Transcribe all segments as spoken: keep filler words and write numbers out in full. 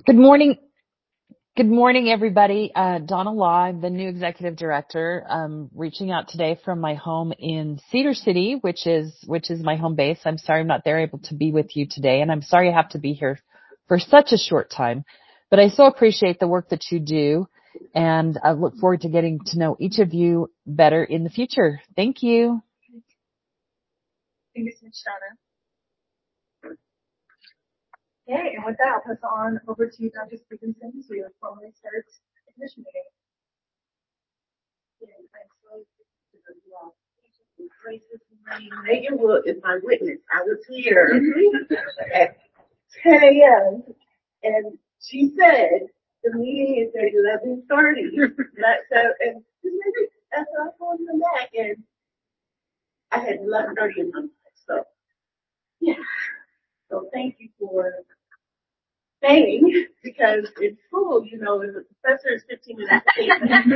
Good morning. Good morning, everybody. Uh, Donna Law, I'm the new executive director. Um, reaching out today from my home in Cedar City, which is which is my home base. I'm sorry I'm not there able to be with you today, and I'm sorry I have to be here for such a short time. But I so appreciate the work that you do, and I look forward to getting to know each of you better in the future. Thank you. Thank you so much, Donna. Okay, and with that, I'll pass on over to Doctor Stevenson so we will formally start the commission meeting. Megan Wood is my witness. I was here at ten a.m. and she said the meeting is at eleven thirty. So, and maybe that's what I told you back, and I had eleven thirty in my mind. So, yeah. So thank you for staying, because in school, you know, the professor is fifteen minutes late.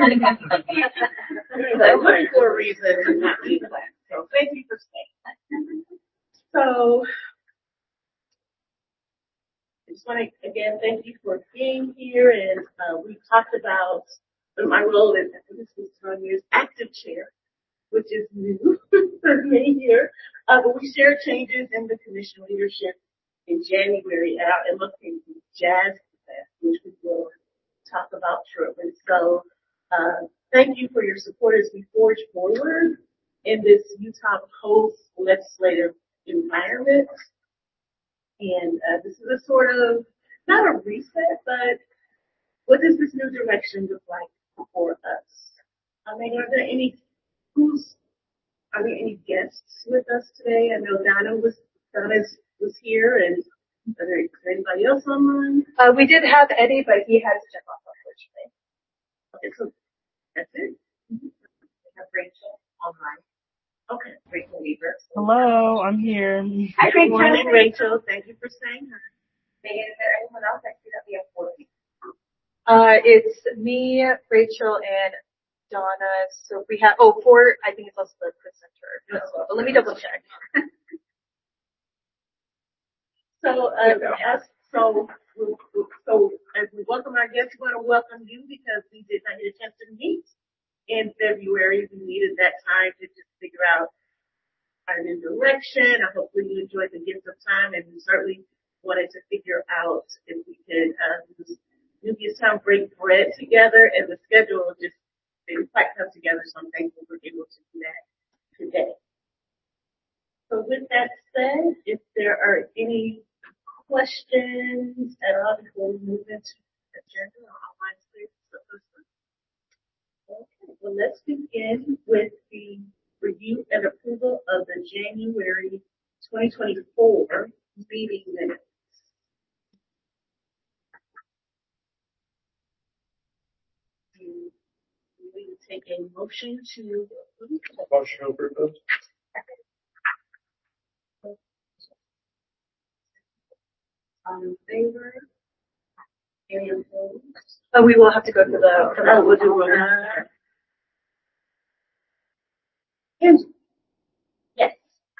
I learned for a reason and not be in class. So thank you for staying. So I just want to, again, thank you for being here. And uh, we talked about my role as this is Tanya's active chair, which is new for me here. Uh, but we shared changes in the commission leadership in January at our Emma Kinsey Jazz class, which we will talk about shortly. So uh, thank you for your support as we forge forward in this Utah post-legislative environment. And uh, this is a sort of, not a reset, but what does this new direction look like for us? I mean, are there any, who's, are there any guests with us today? I know Donna was, Donna was here, and are there, is there anybody else online? Uh, we did have Eddie, but he had to jump off, unfortunately. Okay, so that's it. We have Rachel online. Okay. Rachel Weaver. Hello, I'm here. Hi, Rachel. Good morning, Rachel. Thank you for saying that. Megan, is there anyone else? I see that we have four people. Uh, it's me, Rachel, and Donna. So we have, oh, four, I think it's also the presenter as well, but let me double check. So, uh, as, so, so as we welcome our guests, we want to welcome you because we did not get a chance to meet in February. We needed that time to just figure out our new direction. I hope you enjoyed the gift of time, and we certainly wanted to figure out if we could, uh, use Nubia's time break bread together, and the schedule just didn't quite come together, so I'm thankful we're able to do that today. So with that said, if there are any questions at all before we move into the agenda, I'll find space for the first one. Okay, well, let's begin with the review and approval of the January twenty twenty-four meeting minutes. Do we take a motion to approve? Motion to approve those. All in favor? Any opposed? Oh, we will have to go to the, for Oh, we'll do one. Yes. Yes.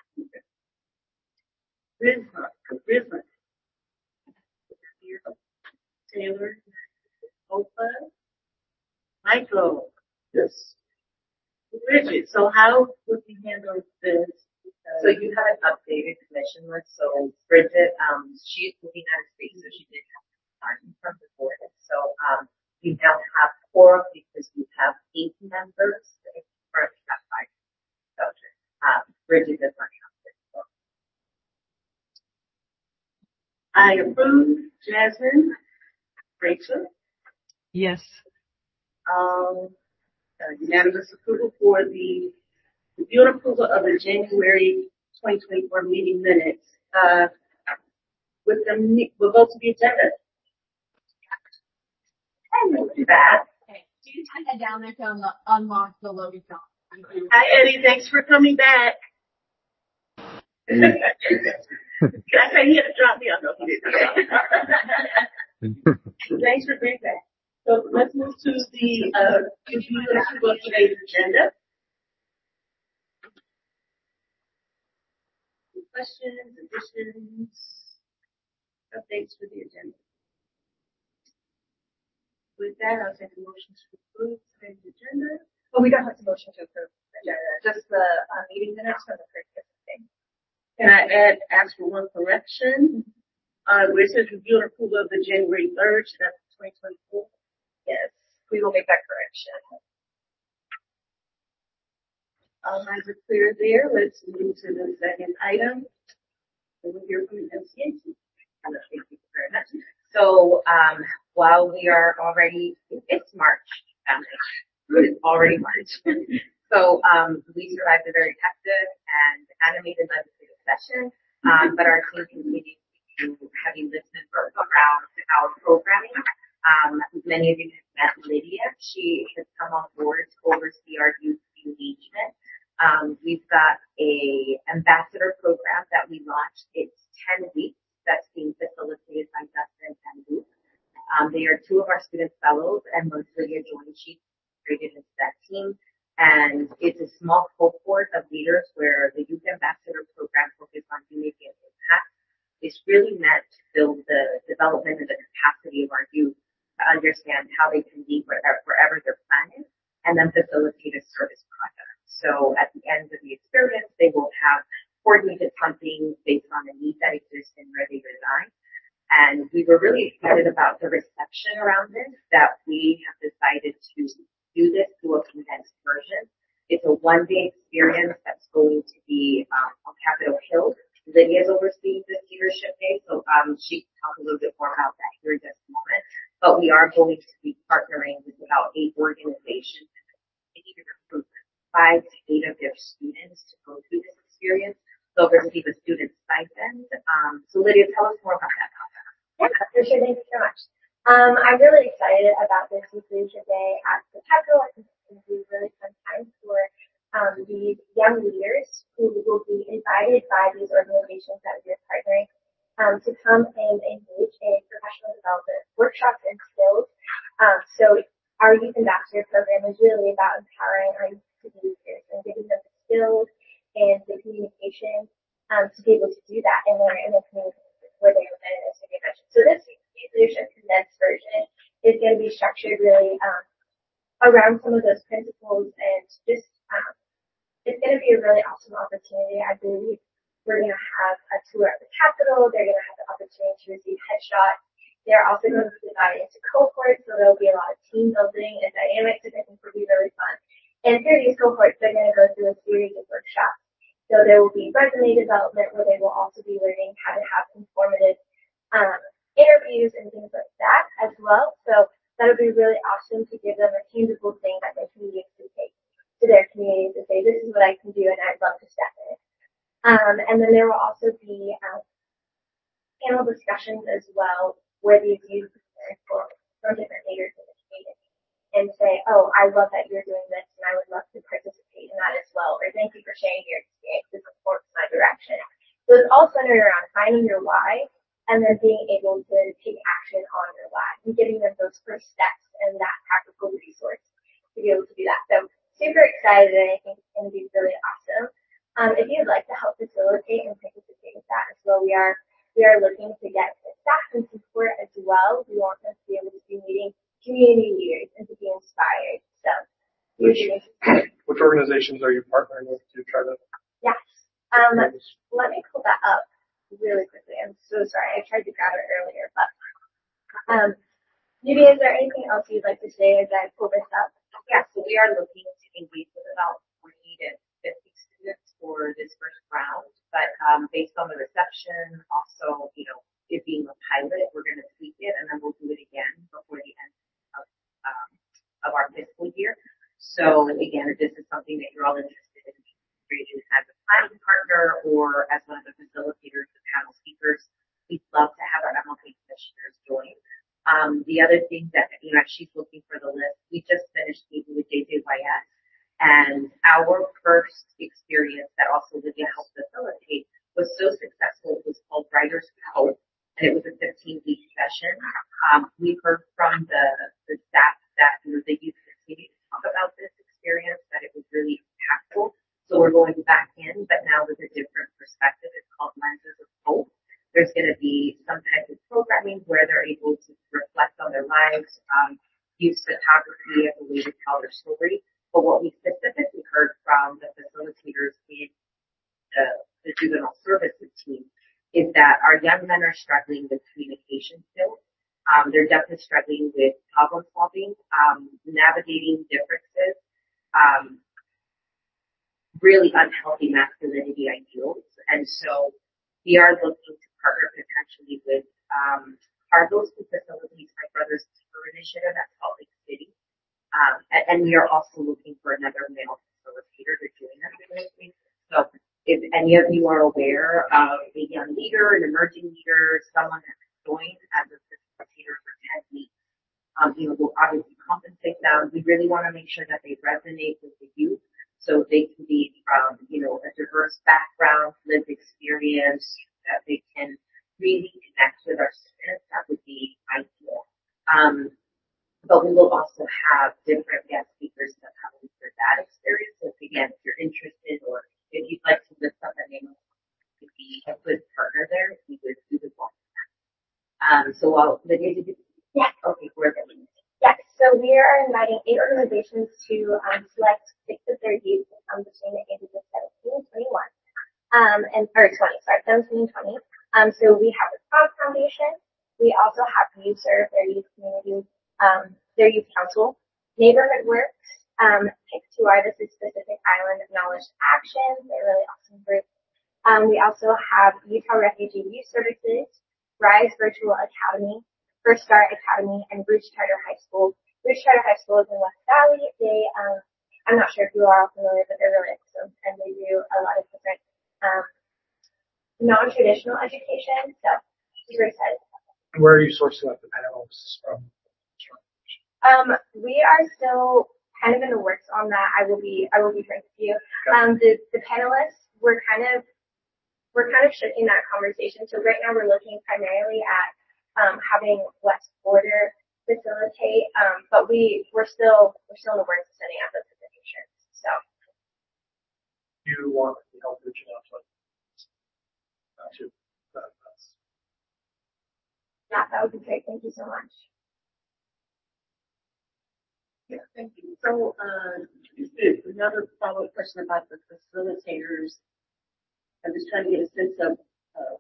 Rizma. Rizma. Taylor. Opa. Michael. Yes. Bridget. So how would we handle this? So you have an updated commission list. So Bridget, um, she's moving out of state, so she did have to start from the board. So, um, we now have four because we have eight members. We currently have five. So, um, Bridget does not have this. So. I approve. Jasmine. Rachel. Yes. Um, uh, unanimous approval for the review and approval of the January twenty twenty-four meeting minutes. Uh, with the, we'll go to the agenda. And we'll do that. Okay. Do you type that down there to unlock, unlock the loading dock? Hi, Eddie. Thanks for coming back. I say he had to drop me. I know he didn't. Thanks for being back. So let's move to the uh, review and approval of today's agenda. Questions, additions, updates for the agenda. With that, I'll take a motion to approve today's agenda. Oh, we don't have to motion to approve the agenda, just the uh, meeting minutes from the previous meeting. Can I add, ask for one correction? Uh, where it says review and approval of the January third, that's twenty twenty-four. Yes, we will make that correction. All lines are clear there. Let's move to the second item. And we'll hear from the M C A T. Thank you very much. So, um, while we are already, it's March, um, it's already March. So, um, we survived a very hectic and animated legislative session, um, but our team continues to heavy listen around our programming. Um, many of you have met Lydia. She has come on board to oversee our youth engagement. Um, we've got a ambassador program that we launched. It's ten weeks that's being facilitated by Dustin and Luke. Um, they are two of our student fellows, and once Lydia joined, she created into that team. And it's a small cohort of leaders where the youth ambassador program focuses on making an impact. It's really meant to build the development and the capacity of our youth to understand how they can be wherever, wherever they're planning, and then facilitate a service project. So at the end of the experience, they will have coordinated something based on the need that exists in where they reside. And we were really excited about the reception around this, that we have decided to do this through a condensed version. It's a one-day experience that's going to be um, on Capitol Hill. Lydia is overseeing this leadership day, so um, she can talk a little bit more about that here in just a moment. But we are going to be partnering with about eight organizations to recruit five to eight of their students to go through this experience. They'll receive a student stipend. Um, so Lydia, tell us more about that. Yeah, for sure. Thank you so much. Um, I'm really excited about this Youth Leadership Day at the Capitol. I think it's going to be a really fun time for um, these young leaders who will be invited by these organizations that we're partnering um, to come and engage in professional development workshops and skills. Um, so our Youth Ambassador program is really about empowering our youth to be leaders and giving them the skills and the communication um, to be able to do that in their in their community where they live in, as we mentioned. So this Youth Leadership condensed version is going to be structured really um, around some of those principles, and just um, it's going to be a really awesome opportunity. I believe we're going to have a tour at the Capitol. They're going to have the opportunity to receive headshots. They're also going to be divided into cohorts, so there'll be a lot of team building and dynamics, and I think will be really fun. And through these cohorts, they're going to go through a series of workshops. So there will be resume development, where they will also be learning how to have informative um, interviews and things like that as well. So that'll be really awesome to give them a tangible thing that they can use to take to their communities and say, this is what I can do, and I'd love to step in. Um, and then there will also be um, panel discussions as well, where these youth learn from from different leaders in the community and say, oh, I love that you're doing this, and I would love to participate in that as well, or thank you for sharing your experience. This supports my direction. So it's all centered around finding your why and then being able to take action on your why and giving them those first steps and that practical resource to be able to do that. So super excited, and I think it's going to be really awesome. Um, if you'd like to help facilitate and participate with that as well, we are we are looking to get the staff and support as well. We want them to be able to be meeting community leaders and to be inspired. So, which, which organizations are you partnering with to try to? Yes. Um, let me pull that up really quickly. I'm so sorry. I tried to grab it earlier, but um, maybe is there anything else you'd like to say as I pull this up? Yeah, so we are looking to engage with about forty to fifty students for this first round, but um, based on the reception, also, you know, it being a pilot, we're going to tweak it, and then we'll do it again before the end of, um, of our fiscal year. So again, if this is something that you're all interested in creating as a planning partner or as one of the facilitators, the panel speakers, we'd love to have our M L K commissioners join. Um, the other thing that, you know, she's looking for the list, we just finished meeting with J J Y S, and our first experience that also Lydia helped facilitate was so successful. It was called Writers Hope, and it was a fifteen week session. Um, we heard from the, the staff that, you know, they used to continue to talk about this experience, that it was really impactful. So we're going back in, but now with a different perspective. It's called Lenses of Hope. There's going to be some type of programming where they're able to reflect on their lives, um, use photography as a way to tell their story. But what we specifically heard from the facilitators in the, the juvenile services team is that our young men are struggling with communication skills. Um, they're definitely struggling with problem solving, um, navigating differences, um, really unhealthy masculinity ideals. And so we are looking to partner potentially with um, Carlos, who facilitates My Brother's Keeper initiative at Salt Lake City. Um, and, and we are also looking for another male facilitator to join us in this thing. So if any of you are aware of a young leader, an emerging leader, someone that's joined as a facilitator for ten weeks, um, you know, we'll obviously compensate them. We really want to make sure that they resonate with the youth, so they can be from, you know, a diverse background, lived experience, that they can really connect with our students. That would be ideal. Um, But we will also have different guest speakers that come in for that experience. So if, again, if you're interested or if you'd like to lift up a name to be a good partner there, we would we would want that. Um, so while the did you Yeah. okay, where the link? Yes. So we are inviting eight organizations to um, select six of their youth um, between the ages of seventeen and twenty-one. Um, and or twenty, sorry, seventeen and twenty. Um, so we have the Prom Foundation. We also have Youth Serve, their youth community, um, their youth council, Neighborhood Works, um, Pick to Art, this is Pacific Island Knowledge Action, they're a really awesome group. Um, we also have Utah Refugee Youth Services, Rise Virtual Academy, First Start Academy, and Bruce Charter High School. Bruce Charter High School is in West Valley. They, um, I'm not sure if you are all familiar, but they're really awesome, and they do a lot of different um, non-traditional education. So, super excited. Where are you sourcing up the panels from? Um, we are still kind of in the works on that. I will be, I will be frank with you. Um, the, the panelists, we're kind of, we're kind of shifting that conversation. So right now we're looking primarily at, um, having West Border facilitate, um, but we, we're still, we're still in the works of setting up those positions. So. You want to help reaching out to, uh, to uh, us. Yeah, that would be great. Thank you so much. Yeah, thank you. So, uh, another follow-up question about the facilitators. I'm just trying to get a sense of uh,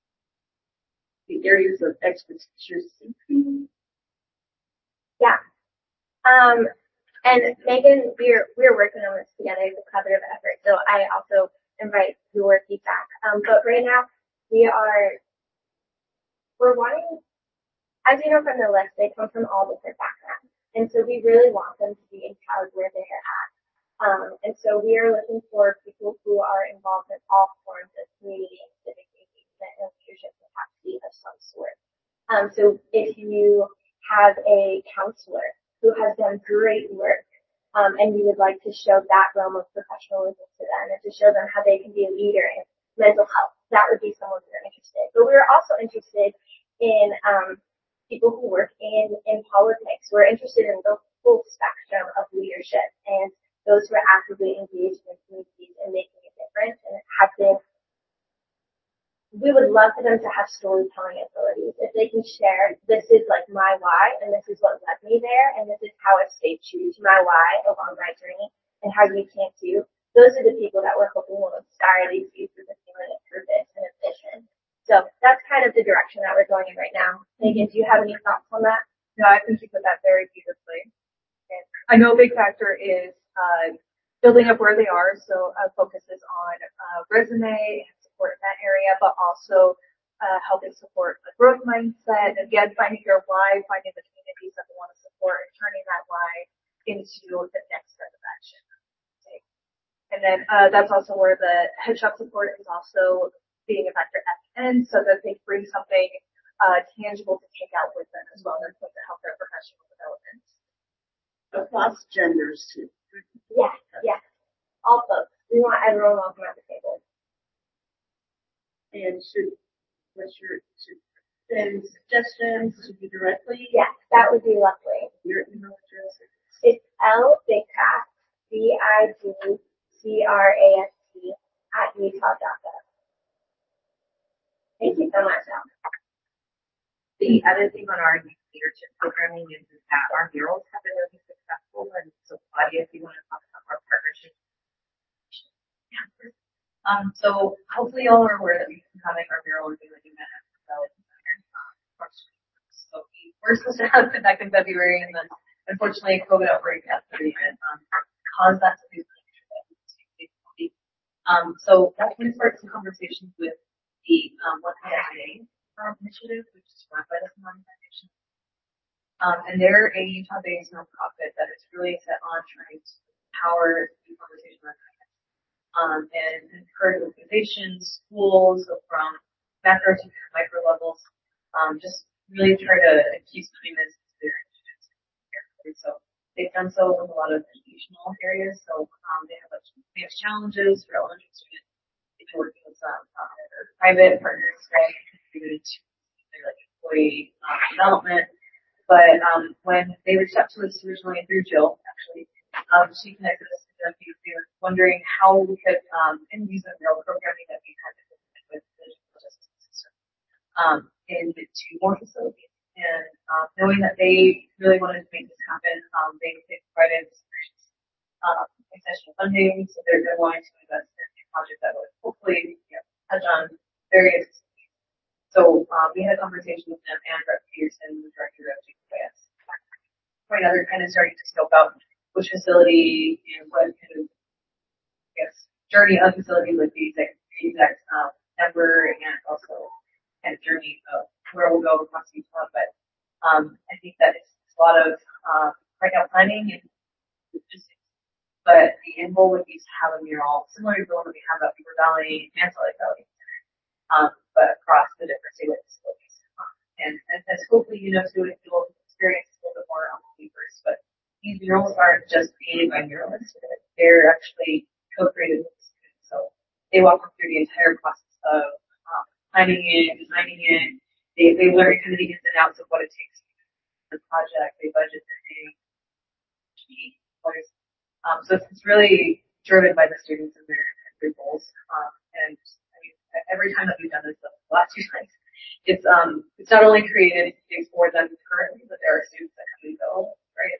the areas of expertise you're seeking. Yeah. Um, and Megan, we're we're working on this together. It's a collaborative effort. So I also invite your feedback. Um, but right now we are we're wanting, as you know from the list, they come from all different backgrounds, and so we really want them to be empowered where they're at. Um, and so we are looking for people who are involved in all forms of community and civic engagement and leadership capacity of some sort. Um, so if you have a counselor who has done great work, um, and you would like to show that realm of professionalism to them and to show them how they can be a leader in mental health, that would be someone we're interested. But we're also interested in um, people who work in, in politics. We're interested in the full spectrum of leadership and those who are actively engaged in communities and making a difference and have been. We would love for them to have storytelling abilities. If they can share, this is like my why, and this is what led me there, and this is how I've stayed true to my why along my journey, and how you can too. Those are the people that we're hoping will inspire these youth with a feeling of purpose and a vision. So that's kind of the direction that we're going in right now. Megan, do you have any thoughts on that? No, I think you put that very beautifully. And I know a big factor is uh, building up where they are, so uh, focuses on uh, resume and support in that area, but also uh, helping support the growth mindset, and again, finding your why, finding the communities that they want to support, and turning that why into the next set of action. Okay. And then uh, that's also where the headshot support is also being a factor at the end, so that they bring something uh, tangible to take out with them as well, and to help their professional development. Across genders too. Yes, yes. All folks. We want everyone welcome at the table. And should, what's your, should send suggestions to you directly? Yes, that would be lovely. Your email address? It's L Bigcraft, B I G C R A S T at utah dot gov. Thank you so much, Al. The other thing on our youth leadership program finding is, is that our murals have been really successful. And so, Claudia, if you want to talk about our partnership. Yeah. Um, so hopefully y'all are aware that we've been having our mural review at UMass. So we were supposed to have it back in February, and then unfortunately COVID outbreak at the event um, caused that to be. Um, so that can start some conversations with the um, One Today um, initiative, which is run by the Somali Foundation. Um, and they're a Utah-based nonprofit that is really set on trying to empower the conversation around kindness, um, and encourage organizations, schools, so from macro to micro levels, um, just really try to infuse kindness into their initiatives. So they've done so in a lot of educational areas. So um, they have advanced challenges for elementary students. They're working with some uh, private partners, right, contributed to their like employee uh, development. But um, when they reached out to us originally through Jill, actually, um, she connected us to them because they were wondering how we could um, use the real programming that we had with the justice system um, into more facilities. And uh, knowing that they really wanted to make this happen, um, they, they provided uh, extension funding, so they're, they're wanting to invest in a project that would hopefully you know, touch on various. So uh, we had a conversation with them and Brett Peterson, the director of G P S. Right now, they're kind of starting to scope out which facility and what kind of, I guess, journey of facility would be the exact um, number and also kind of journey of where we'll go across Utah. But um, I think that it's a lot of um, right now planning and logistics. But the end goal would be to have a mural similar to the one that we have at Beaver Valley and Salt Lake Valley, um, but across the different statewide facilities. Um, and, and as hopefully you know, students will experience a little bit more on the papers, but these murals aren't just painted by muralists. They're actually co-created with the students. So they walk them through the entire process of um, planning it, designing it. They, they learn kind of the ins and outs of what it takes to do the project. They budget their Um, so it's, it's really driven by the students and their, their goals. Um, and I mean, every time that we've done this, the last two times, it's um, it's not only created things for them currently, but there are students that come and go, right?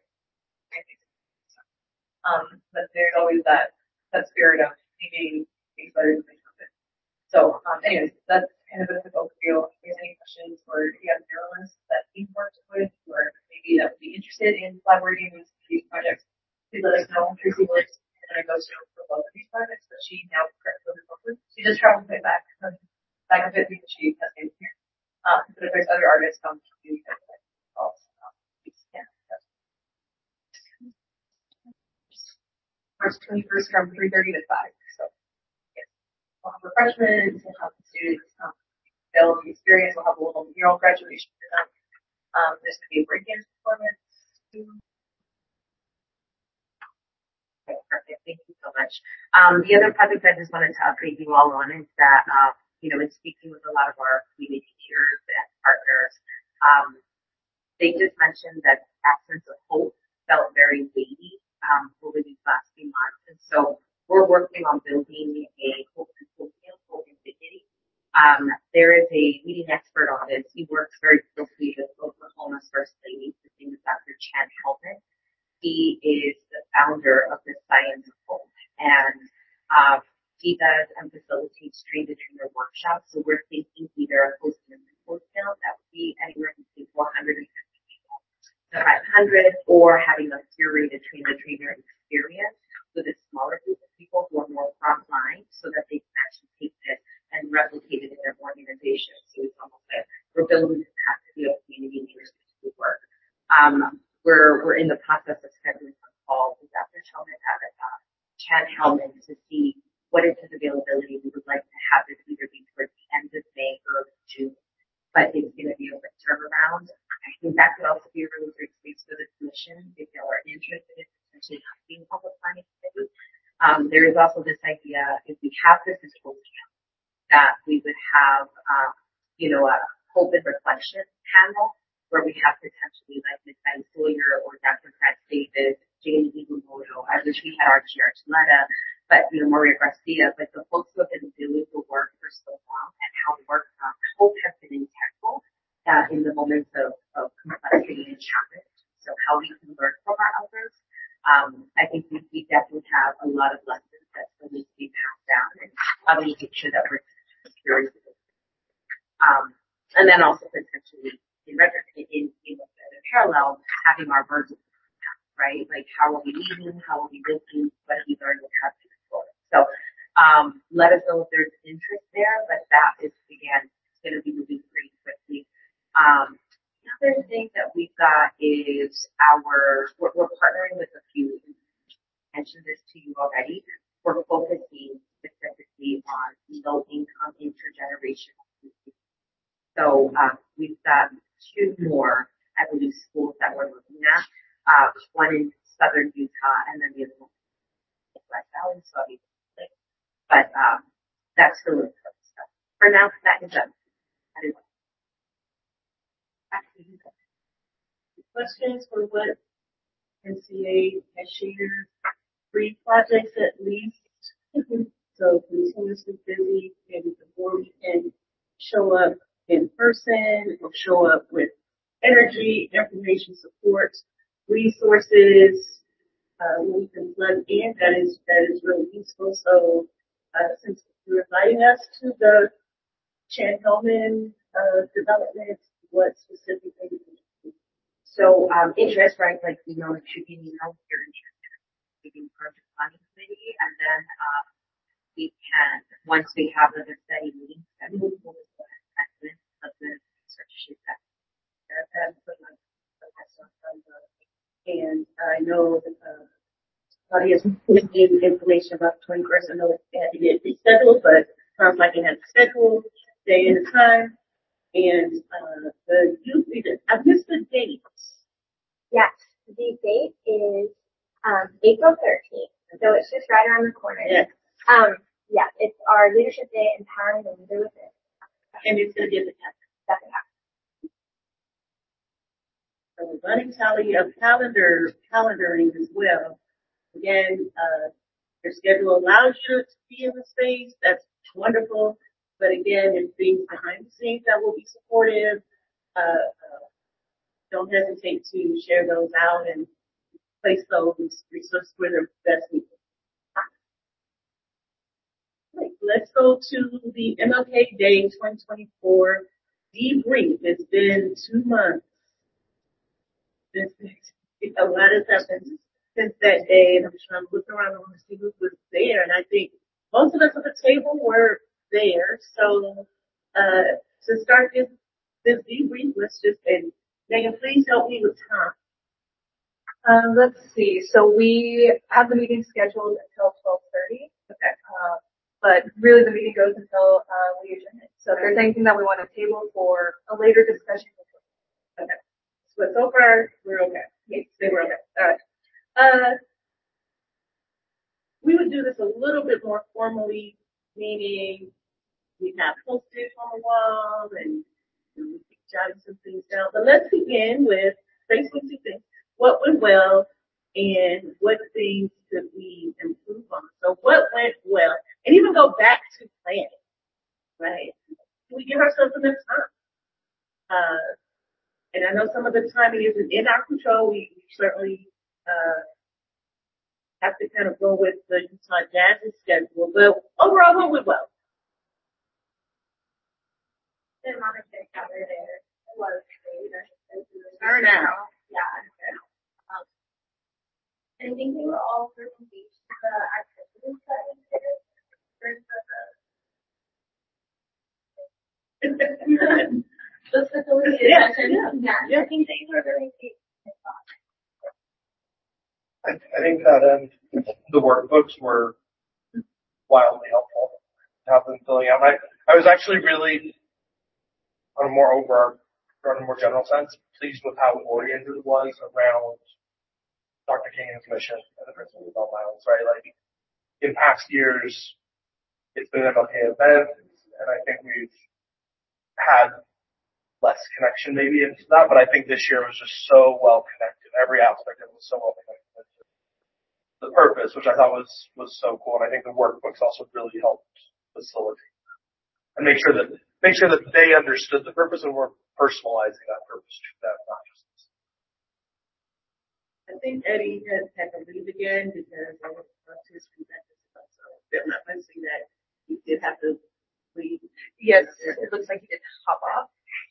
Um, but there's always that that spirit of making things better than they happen. So, um, anyways, that's kind of a quick overview. If there's any questions or if you have journalists that you've worked with or maybe that would be interested in collaborating with these projects, please let us know. Tracy works and I go to for both of these projects, but she now corrects over both. She just traveled a bit back, um, back a bit because she has been here. Um, but if there's other artists come to do that, also, um, please, yeah. March twenty-first from three thirty to five. So, yes, we'll have refreshments, we'll have the students um, build the experience, we'll have a little mural graduation for them. Um, there's going to be a breakdance performance. Okay, perfect. Thank you so much. Um, the other project I just wanted to update you all on is that, uh, you know, in speaking with a lot of our community leaders and partners, um, they just mentioned that absence of hope felt very weighty um, over these last few months. And so we're working on building a hope symposium, hope and dignity. Um, there is a leading expert on this. He works very closely with Oklahoma's First Lady. His name is Doctor Chan Hellman. He is the founder of the Science of Hope. And um, he does and facilitates train-the-trainer workshops. So we're thinking either hosting a symposium that would be anywhere between four hundred fifty people to five hundred, or having a curated train-the-trainer experience with a smaller group of people who are more frontline so that they can actually take this and replicate it in their organization. So it's almost like we're building the capacity of community leaders to do work. Um, we're, we're in the process of scheduling some calls with Doctor Hellman at uh, Chad Hellman to see what is his availability. We would like to have this either be towards the end of May or June, but it's going to be a quick turnaround. I think that could also be a really great space for the commission if you are interested in potentially being public planning committee. Um, there is also this idea, if we have this symposium, that we would have, um, you know, a hope and reflection panel where we have potentially like Miz Betty Sawyer or Doctor Pat Davis, Jane Igumoto. I wish we had Archie Archuleta, but, you know, Maria Garcia, but the folks who have been doing the work for so long and how work, um, hope has been integral uh, in the moments of, of complexity and challenge. how we can learn from our elders. Um, I think we, we definitely have a lot of lessons that still need to be passed down, and how do we make sure that we're curious. Um, and then also potentially in, in, in, in parallel, having our birds, right? Like how are we eating? How are we listening? What are we learning? How to control it? So, um, let us know if there's interest there, but that is, again, going to be moving pretty quickly. Um, the other thing that we've got is our, we're, we're partnering with a few, I mentioned this to you already. We're focusing specifically on low income intergenerational. So, um, we've got two more, I believe, schools that we're looking at. Uh, one in southern Utah and then the other one in West Valley. So, but, um, that's the list of stuff. For now, that is done. That is Questions for what N C A has shared? Three projects at least. So continuously busy, maybe before we can show up in person or show up with energy, information, support, resources, uh, we can plug in. That is, that is really useful. So, uh, since you're inviting us to the Chan Hellman, uh, development, what specifically? So, um, interest, right, like, you know, it should be, you know, your interest in project planning committee, and then, uh, we can, once we have the study meeting scheduled, we'll just go ahead and let the start to shape that. And I know that, uh, Claudia has given information about the twenty-first. I know it had to get rescheduled, but sounds like it has a schedule, day and a time. And, uh, the youth leader, I missed the dates. Yes, the date is um, April thirteenth, so it's just right around the corner. Yes. Um, yeah, it's our Leadership Day, empowering the leader within. And it's going to be at the Second half. So running tally of calendar, calendaring as well. Again, uh, your schedule allows you to be in the space. That's wonderful. But again, there's things behind the scenes that will be supportive. Uh, uh, don't hesitate to share those out and place those resources where they're best needed. Right, let's go to the M L K Day twenty twenty-four debrief. It's been two months. Since a lot has happened since that day, and I'm trying to look around and see who was there. And I think most of us at the table were there. So uh, to start this this debrief, let's just and Megan, please help me with time. Um, let's see. So we have the meeting scheduled until twelve thirty. Okay. Uh, but really the meeting goes until, uh, we adjourn it. So if there's anything that we want to table for a later discussion. Okay. So so far we're okay. Yes, we're okay. All right. Uh, we would do this a little bit more formally, meaning we have posted on the wall and we keep jotting some things down. But let's begin with basically two things. What went well and what things could we improve on? So what went well? And even go back to planning, right? We give ourselves enough time. Uh, and I know some of the timing isn't in our control. We, we certainly, uh, have to kind of go with the Utah Jazz's schedule, but overall what went well? The monetary cover there was Turn out. Yeah. Um, and I think they were all really engaged in the activities that we did in terms of the the facility. Yeah, yeah, yeah, yeah. I think they were really engaged. I, I think that um, the workbooks were wildly helpful to have them filling out. I, I was actually really, on a more over, on a more general sense, pleased with how oriented it was around Doctor King and his mission and the principles of Bell Miles, right? Like, in past years, it's been an M L K event, and I think we've had less connection maybe into that, but I think this year was just so well connected. Every aspect of it was so well connected to the purpose, which I thought was, was so cool. And I think the workbooks also really helped facilitate and make sure that, make sure that they understood the purpose and were personalizing that purpose to them, not just us. I think Eddie has had to leave again because I was up to his presentation. So I'm not mentioning that he did have to leave. Yes, it looks like he did hop off.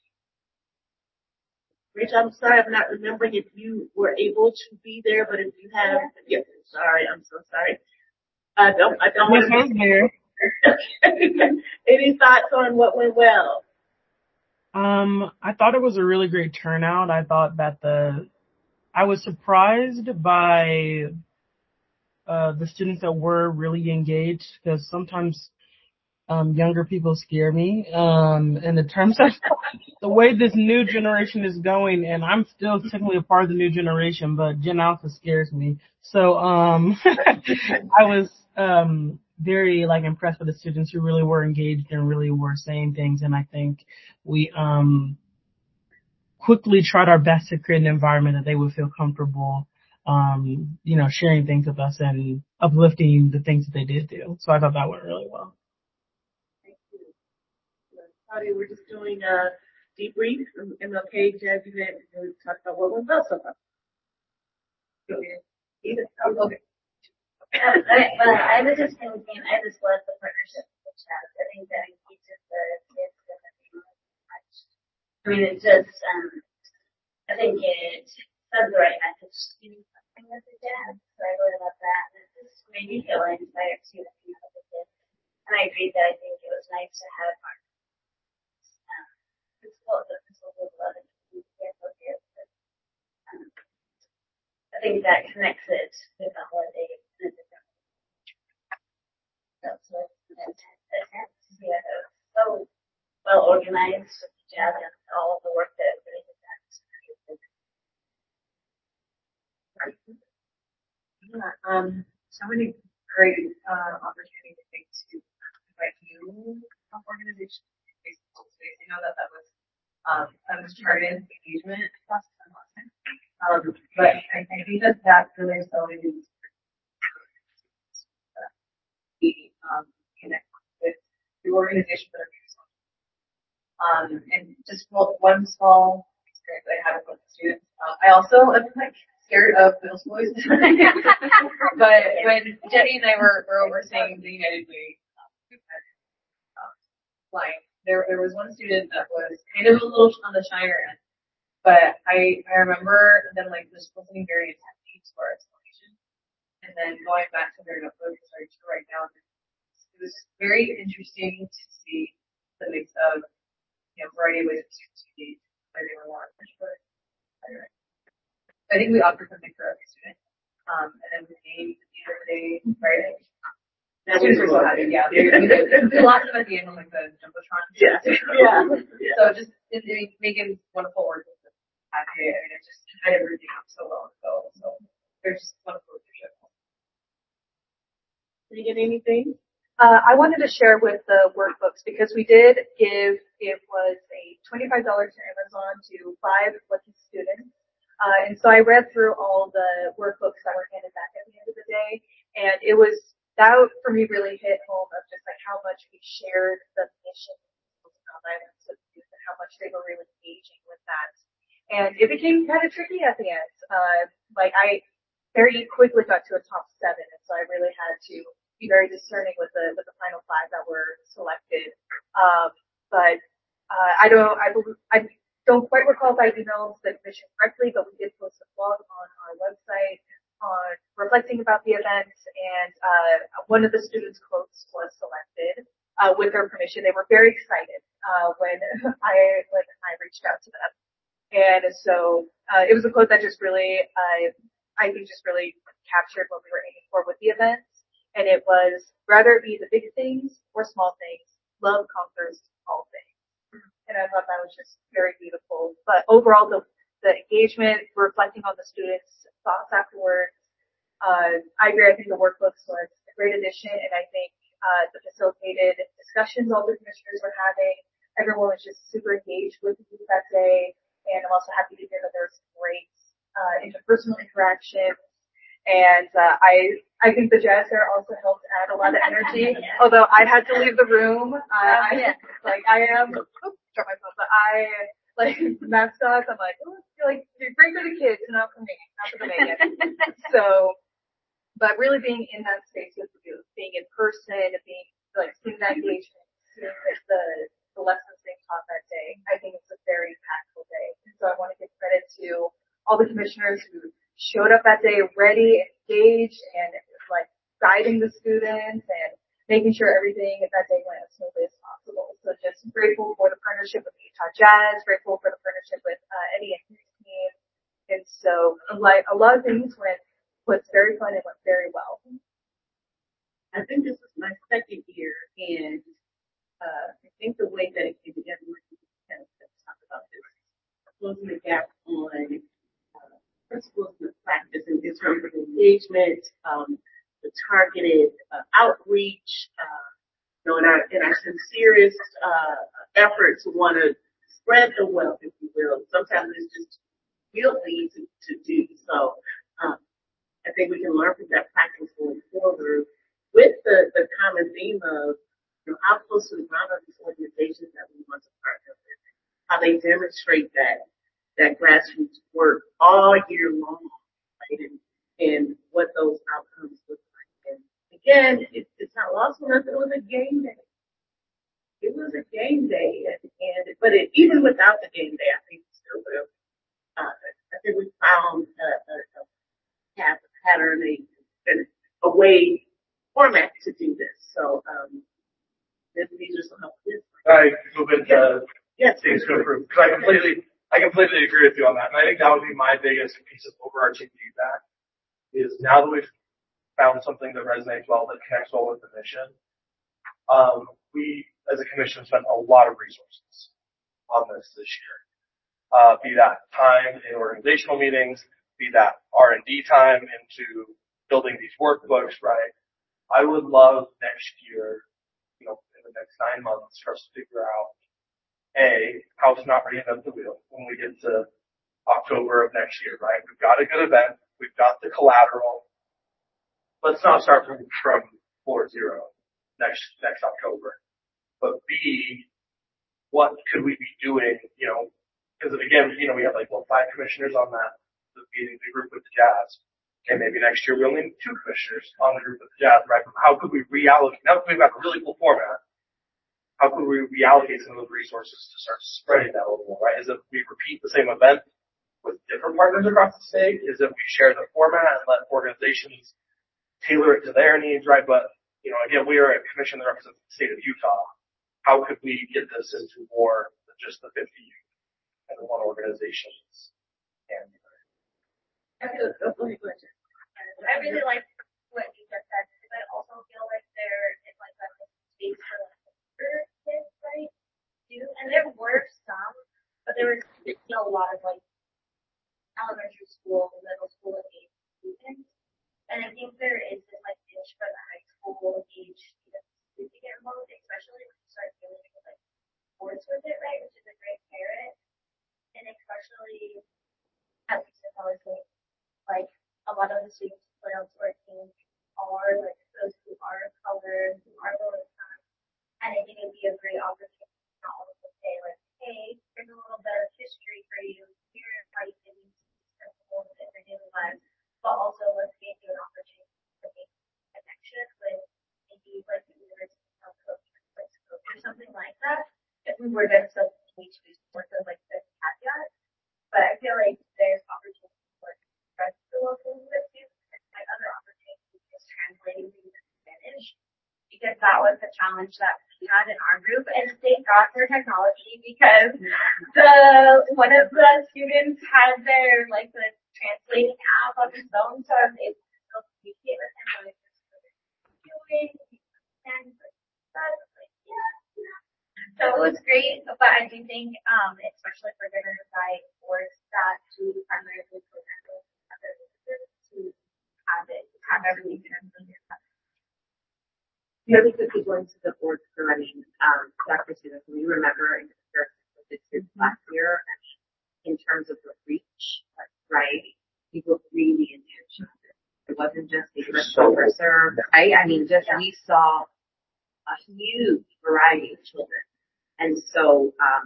Rich, I'm sorry, I'm not remembering if you were able to be there, but if you have, yes, sorry, I'm so sorry. I don't, I don't Yes, want I'm here. to. Any thoughts on what went well? Um, I thought it was a really great turnout. I thought that the, I was surprised by uh, the students that were really engaged because sometimes um, younger people scare me. Um, in the terms of the way this new generation is going, and I'm still technically a part of the new generation, but Gen Alpha scares me. So um, I was um, very like impressed with the students who really were engaged and really were saying things, and I think we um, quickly tried our best to create an environment that they would feel comfortable, um, you know, sharing things with us and uplifting the things that they did do. So I thought that went really well. Claudia, we're just doing a debrief from M L K Jazz event and we talked about what went well so far. Okay. Um, I, well, I was just thinking, I just love the partnership with Chaz. I think that engages the kids in the much. I mean, it just, um, I think it sends the right message to something with the jazz. So I really love that. And it just made me feel inspired to be with the kids. And I agree that I think it was nice to have our um, principal, the principal would love it to be here for kids. But, um, I think that connects it with the holiday in a different way. That's what it's yeah, so well organized with the jazz and all of the work that everybody has done. Yeah, um, so many great uh, opportunities I think to invite new organizations to Facebook space. I know that that was um, that was charted engagement process last time. Um, but I, I think that that really accelerated the um, connect with the organizations that are using. Um, and just one small experience I had with the students. Uh, I also am like scared of Bill's boys. But when Jenny and I were, were overseeing the United Way um, line, there there was one student that was kind of a little on the shyer end. But I I remember them like just listening very intently to our explanation, and then going back to their notebook and starting to write down. It was very interesting to see the mix of you know variety of ways of students who need everyone want. I think we offer something for every student. Um, and then we named the end of the day, right? The students were so happy, yeah. We did lots of at the end, like the Jumbotron. Yeah. Yeah. So just, it, it making wonderful work happy. I mean, it just tied everything up so well. So, so there's just wonderful leadership. Did you get anything? Uh, I wanted to share with the workbooks because we did give, it was a twenty-five dollars to Amazon to five lucky students. Uh, and so I read through all the workbooks that were handed back at the end of the day, and it was, that for me really hit home of just like how much we shared the mission of and how much they were really engaging with that. And it became kind of tricky at the end. Uh, like I very quickly got to a top seven, and so I really had to be very discerning with the, with the final five that were selected. Um, but, uh, I don't, I believe, I, don't quite recall if I emailed the commission correctly, but we did post a blog on our website on reflecting about the event, and uh, one of the students' quotes was selected uh, with their permission. They were very excited uh, when I when I reached out to them, and so uh, it was a quote that just really, uh, I think, just really captured what we were aiming for with the event, and it was rather it be the big things or small things, love conquers all things. And I thought that was just very beautiful. But overall, the, the engagement, reflecting on the students' thoughts afterwards, uh, I agree. I think the workbooks was a great addition, and I think uh, the facilitated discussions all the commissioners were having, everyone was just super engaged with the group that day. And I'm also happy to hear that there was great uh, interpersonal interaction. And uh, I I think the jazz fair also helped add a lot of energy. Yeah. Although I had to leave the room, uh, I, like I am. Oops, drop my phone. But I like mascots. I'm like, oh, you're like, you're great for the kids, not for me, not for the Megan. So, but really being in that space with you, being in person, being like seeing that engagement, seeing like the, the lessons being taught that day, I think it's a very impactful day. And so I want to give credit to all the commissioners who showed up that day ready, engaged, and like guiding the students and making sure everything that day went as smoothly as possible. So just grateful for the partnership with the Utah Jazz, grateful for the partnership with uh, Eddie and his team. And so like a lot of things went was very fun and went very well. I think this is my second year, and uh, I think the way that it came together, we kind of talk about this, closing the gap on uh, principles and practice in terms of engagement, um, the targeted uh, outreach, uh, you know, in our, in our sincerest uh, effort to want to spread the wealth, if you will. Sometimes it's just guilty to, to do so. Um, I think we can learn from that practice going forward with the, the common theme of, you know, how close to the ground are these organizations that we want to partner with, how they demonstrate that, that grassroots work all year long, right, and, and what those outcomes look like. And again, it, it's not lost on us, it was a game day. It was a game day, and, and but it, even without the game day, I think we still will. Uh, I think we found a, a, a path, a pattern, a, a way, format to do this. So, um, this, these are some of this. I move into yes, things to improve because I completely, I completely agree with you on that, and I think that would be my biggest piece of overarching feedback. Is now that we've found something that resonates well, that connects well with the mission, um, we as a commission spent a lot of resources on this this year. Uh, be that time in organizational meetings, be that R and D time into building these workbooks, right? I would love next year, you know, in the next nine months for us to figure out, A, how to not reinvent the wheel when we get to October of next year, right? We've got a good event. We've got the collateral. Let's not start from, from floor zero next, next October. But B, what could we be doing, you know, because again, you know, we have like, well, five commissioners on that, the meeting, the group with the Jazz. Okay, maybe next year we only need two commissioners on the group with the Jazz, right? How could we reallocate, now that we've got a really cool format, how could we reallocate some of those resources to start spreading that a little more, right? Is it we repeat the same event with different partners across the state? Is it we share the format and let organizations tailor it to their needs, right? But, you know, again, we are a commission that represents the state of Utah. How could we get this into more than just the fifty and the one organizations? And I really like what you just said because I also feel like there is like a space for like kids, right? Too, and there were some, but there was still a lot of like elementary school, middle school age students, and I think there is this like niche for the high school age students to get involved, especially when you start dealing with like sports with it, right? Which is a great parent, and especially as we said, always like a lot of the students who play on sport teams are like those who are color, who are low income, and I think it'd be a great opportunity not only to say like, hey, here's a little bit of history for you, here's how you can use these principles in your daily lives, but also let's give you an opportunity to make a connection with maybe like the university health coach or something like that. If we were going to still need to work with like this caveat, but I feel like there's opportunity for express the local university and like other opportunities just translating things into Spanish, because that was the challenge that we had in our group. And thank God for technology, because the one of the students had their like the translating app on his phone, so I was able to still communicate with him when it was doing and like that. Like, yeah, yeah. So it was great, but I do think, um, especially if we're going to decide towards that to primarily program with other visitors to have it, have everything translated. Maybe quickly going to the board for, I mean, um, Doctor Susan, can you remember in comparison with the kids last year, I mean, in terms of the reach, right? People really intentional. It wasn't just the crystal preserve, right? I mean, just we saw a huge variety of children. And so, um,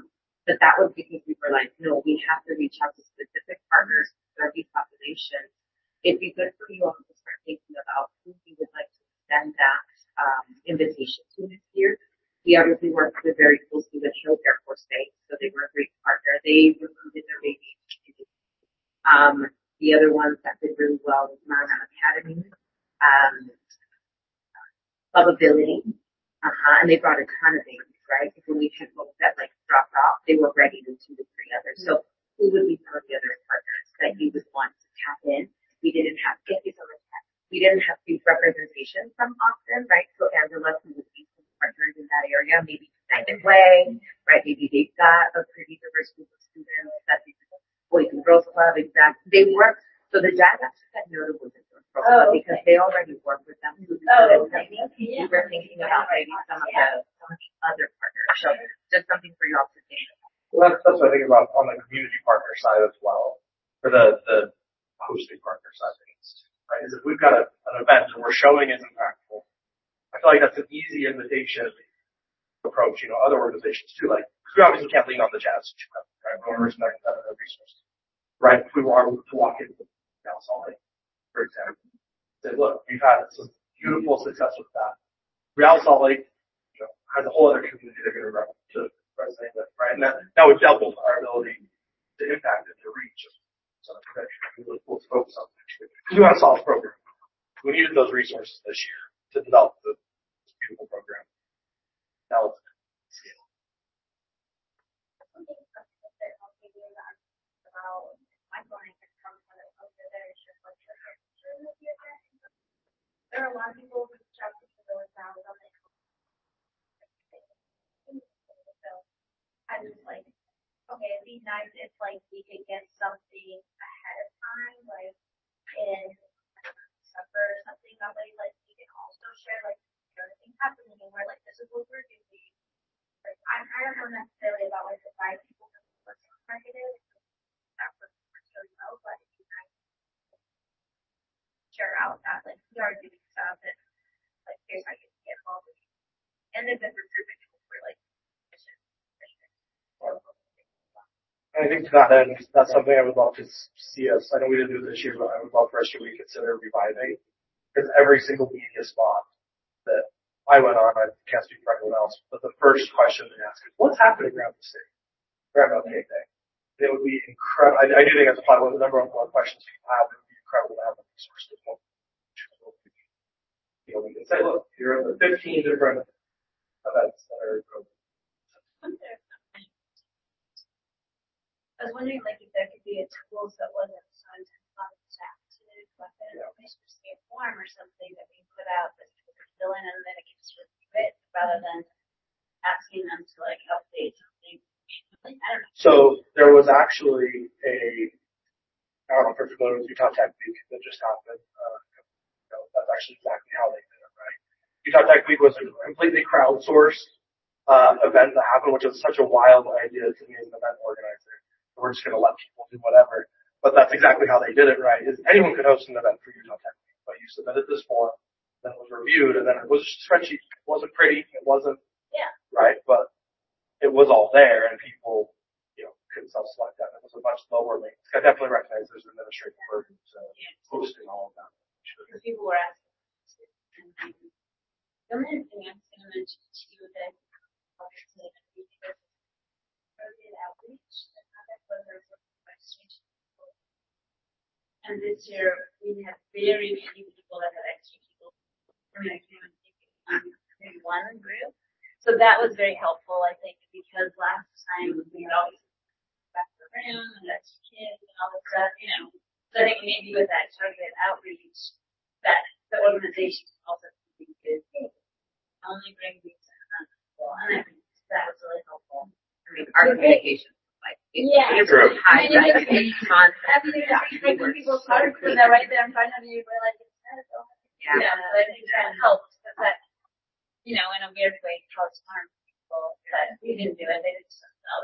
But that was because we were like, no, we have to reach out to specific partners to serve these populations. It'd be good for you all to start thinking about who you would like to extend that um, invitation to this year. We obviously worked with very closely with Hill Air Force Base, so they were a great partner. They recruited their baby. Um, the other ones that did really well was Marmot Academy, um, Lovability, uh-huh, and they brought a ton of babies, right? Because when we had folks that like dropped off, they were ready to two to three others. So who would be some of the other partners that you would want to tap in? We didn't have, thank you so much, Pat. We didn't have huge representation from Austin, right? So Angela, who would be some partners in that area, maybe United Way, right? Maybe they've got a pretty diverse group of students that they Boys and Girls Club, exactly. They work, so the Jazz actually got notable with Girls Club oh, okay. because they already work with them. So oh, okay. We yeah. were thinking about maybe some of the, some of the other partners. So just something for you all to think about. Well, that's, that's what I think about on the community partner side as well, or the, the hosting partner side of things, right? Is if we've got a, an event and we're showing it's impactful, I feel like that's an easy invitation approach, you know, other organizations too. Like, because we obviously can't lean on the Jazz, right? We want to respect that other resources. Right, if we were to walk into Real Salt Lake, for example, say, look, we've had some beautiful success with that. Real Salt Lake, you know, has a whole other community they're going to, to resonate with, right? And that, that would double our ability to impact and to reach. So that's really cool to focus on. We do have a solid program. We needed those resources this year to develop the, this beautiful program. Now let's scale. There are a lot of people who reach out to the village now on the so I was like, okay, it'd be nice if like we could get something ahead of time, like in supper or something that way, like we can also share like everything happening and we're like, this is what we're doing. Like I I don't know necessarily about like the five people who what's targeted. That's what we're doing well, but it'd be nice to share out that like we are doing stuff and like here's how you can get involved with you. And then the recruitment for like mission, mission or I think to that end, that's something I would love to see us. I know we didn't do it this year, but I would love for us to reconsider reviving. Because every single media spot that I went on, I can't speak for anyone else, but the first question they ask is, what's happening around the city? Around L K Day. It would be incredible. I, I do think that's probably one of the number one questions people have. It would be incredible to have a resource to help. You know, we can say, look, here are the fifteen different events that are going. I was wondering, like, if there could be a tool that wasn't assigned to staff to like an information stamp form or something that we put out that people could fill in and then it gets review it rather than asking them to like update something. Like, I don't know. So there was actually a, I don't know if you're familiar with Utah Tech Week that just happened. Uh, you know, that's actually exactly how they did it, right? Utah Tech Week was a completely crowdsourced uh, event that happened, which was such a wild idea to me as an event organizer. We're just going to let people do whatever. But that's exactly how they did it, right? Is anyone could host an event for Utah Tech Week, but you submitted this form, then it was reviewed, and then it was just a spreadsheet. It wasn't pretty, it wasn't, yeah, right? But it was all there, and people, you know, could self-select that. It was a much lower link. I definitely recognize there's an administrative burden to hosting all of that. Because people were asking. The main thing I was going to mention to you that obviously outreach and how that was and this year we had very few people that had extra people. I mean, I can't even think of maybe one group. So that was very helpful, I think, because last time we always back around and extra kids and all this stuff, you know. So I think maybe with that targeted outreach, that the organization also be good. Only bring these people, and I think that was really helpful. I mean, our communication. Like, yeah, it's really high. I mean, like, I mean, like when people start when they're right there in front of you, we're like, yeah, yeah, but I think that helps because that, you know, in a weird way, helps harm people. But we didn't do it; they did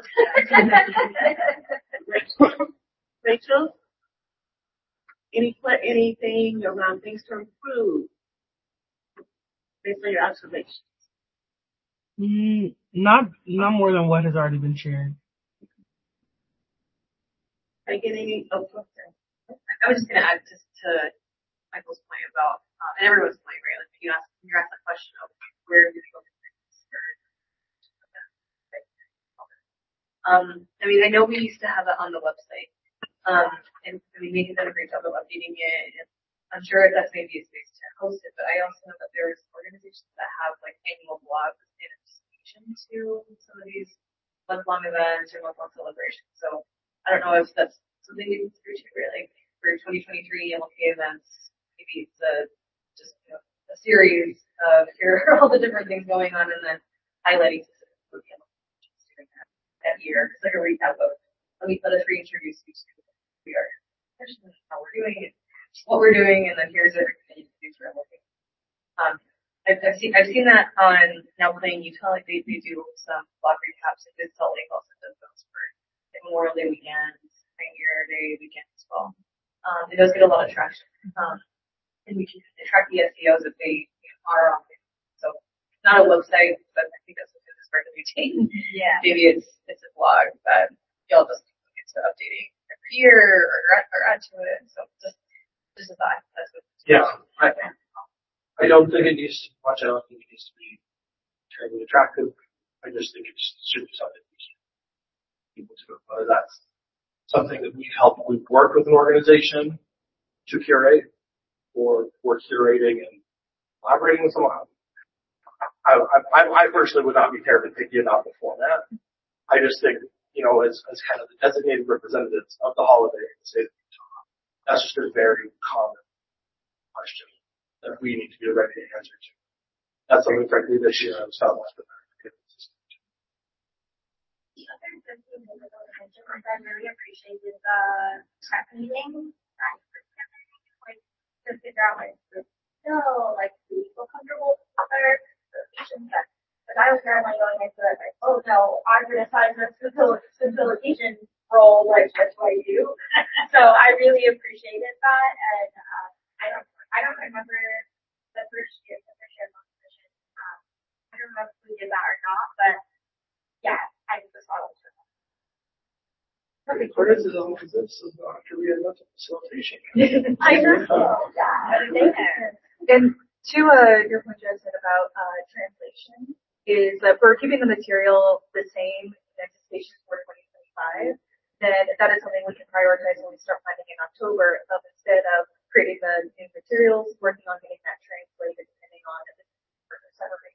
themselves. Rachel, any anything around things to improve based on your observations? Mm, not not more than what has already been shared. taking any, oh, okay. I was just going to add just to Michael's point about, um, and everyone's point, right? Like, you asked, you asked the question of where do you go from Um, I mean, I know we used to have it on the website, um, and I mean, Nathan done a great job of updating it, and I'm sure that's maybe a space to host it, but I also know that there's organizations that have like annual blogs in anticipation to some of these month-long events or month-long celebrations. So I don't know if that's something we can consider too, right? Like for twenty twenty-three M L K events, maybe it's a, just, you know, a series of here are all the different things going on, and then highlighting specifically the M L K doing that. that year. It's like a recap of, let me let us reintroduce you to who we are, how we're doing it, what we're doing, and then here's everything you can do for M L K. Um, I've, I've seen, I've seen that on Now Playing Utah, like they, they do some blog recaps, and Good Salt Lake also does those for like Memorial Day weekend, Pioneer Day weekend as well. Um, and those get a lot of traction. Um, and we can track the S E Os if they you know, are on it. So it's not a website, but I think that's what this is recommending. Yeah. Maybe it's it's a blog that y'all just get to updating every year or, or add to it. So just just a thought. That's what. Yeah. I, I don't think it needs to be much. I don't think it needs to be terribly attractive. I just think it should be something we can people to. Whether that's something that we've helped, we've worked with an organization to curate, or we're curating and collaborating with someone. I, I, I personally would not be terribly picky about the format. I just think, you know, as, as kind of the designated representatives of the holiday in the state of Utah, that's just a very common question that we need to be ready to answer to. That's something, frankly, this year I was telling us. The other good thing that I really appreciated the track meeting. Like, to figure out like the skill, like, do you feel comfortable with other locations that, because I was normally going into it like, oh no, I'm going to sign this facilitation role, like, that's what I do. So I really appreciated that, and, um, I don't, I don't remember the first year, the first year of my position. Um, I don't remember if we did that or not, but yeah, I just thought it was good. I mean, criticism because this is not after we had enough facilitation. I know. Yeah. And to uh, your point, Justin, about uh, translation, is that we're keeping the material the same in anticipation for twenty twenty-five. Then that is something we can prioritize when we start planning in October, um, instead of creating the new materials, working on getting that translated depending on if it's for summer break.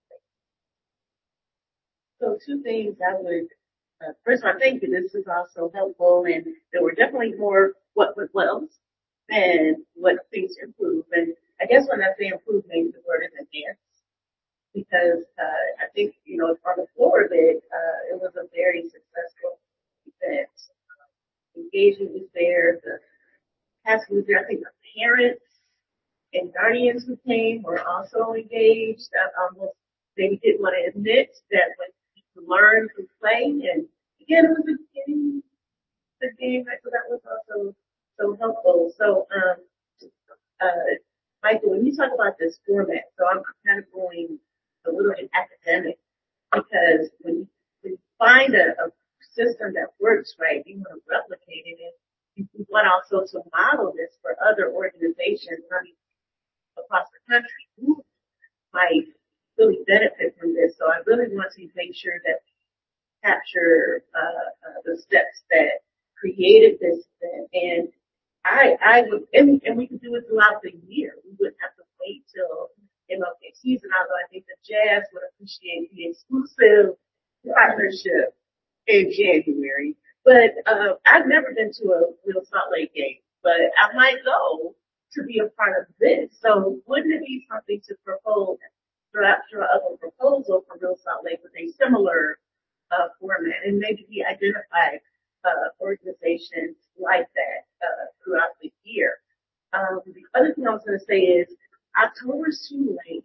So two things I would. Uh, first of all, thank you. This is also helpful, and there were definitely more what what else and what things to improve. And I guess when I say improve, maybe the word is enhance, because uh, I think you know on the floor of it, uh, it was a very successful event. Engagement was there. The past was there. I think the parents and guardians who came were also engaged. I almost maybe didn't want to admit that when learn to play, and again, it was a game, the game, so that was also so helpful. So, um, uh, Michael, when you talk about this format, so I'm kind of going a little bit academic, because when you find a, a system that works right, you want to replicate it, and you want also to model this for other organizations, I mean, across the country, who might really benefit from this. So I really want to make sure that we capture uh, uh, the steps that created this event. And I, I would, and, and we could do it throughout the year. We wouldn't have to wait till M L K season, although I think the Jazz would appreciate the exclusive partnership in January. But uh, I've never been to a Real Salt Lake game, but I might go to be a part of this. So wouldn't it be something to propose? Draw up a proposal for Real Salt Lake with a similar uh, format, and maybe we identify uh, organizations like that uh, throughout the year. Um, the other thing I was going to say is October's too late.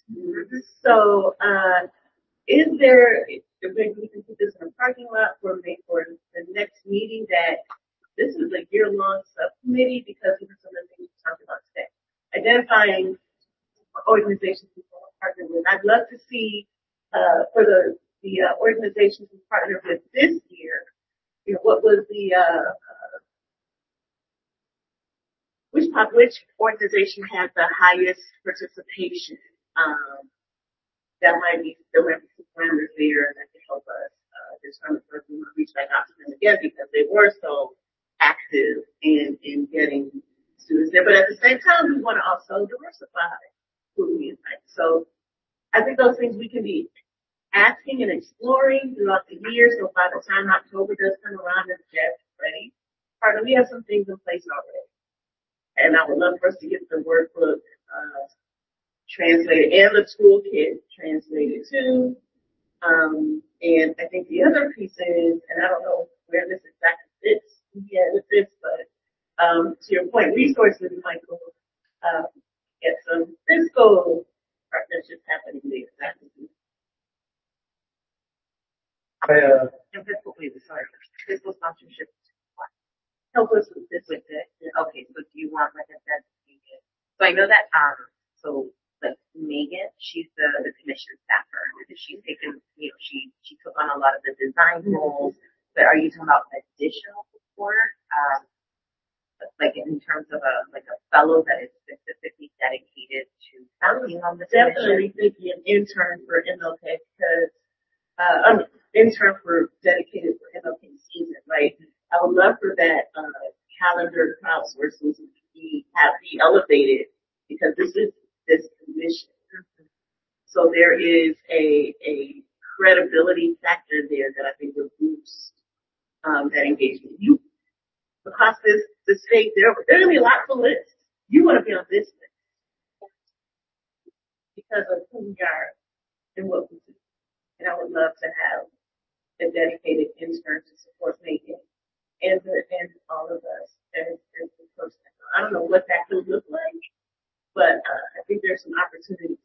So, uh, is there, maybe we can put this in a parking lot for, for the next meeting, that this is a year-long subcommittee, because of some of the things we talked about today. Identifying organizations we want to partner with. I'd love to see, uh, for the, the, uh, organizations we partnered with this year, you know, what was the, uh, uh pop, which organization had the highest participation? Um, that might be, there might be some parameters there that can help us, uh, determine if we want to reach back out to them again because they were so active in, in getting students there. But at the same time, we want to also diversify who we invite. So I think those things we can be asking and exploring throughout the year. So by the time October does come around and Jeff's ready, pardon, we have some things in place already. And I would love for us to get the workbook, uh, translated and the toolkit translated too. Um, and I think the other piece is, and I don't know where this exactly fits yeah, with this, but, um, to your point, resources, Michael, uh, get some fiscal partnerships happening there. That's I, uh, And fiscal, wait, sorry, fiscal sponsorship. help us with this. With it. Okay, so do you want like a designated? So I know that um so like Megan, she's the, the commission staffer. She's taken you know, she she took on a lot of the design roles, but are you talking about additional support? Um like in terms of a like a fellow that is specifically dedicated to working on the Definitely commission? thinking an intern for M L K because uh I'm intern for dedicated for M L K season, right? I would love for that uh, calendar crowdsourcing to be, have, be elevated because this is this commission. So there is a a credibility factor there that I think will boost um, that engagement. You across this the state, there there are gonna be lots of lists. You want to be on this list because of who we are and what we do. And I would love to have a dedicated intern to support making. And, the, and all of us as, as the person. I don't know what that could look like, but uh, I think there's some opportunities.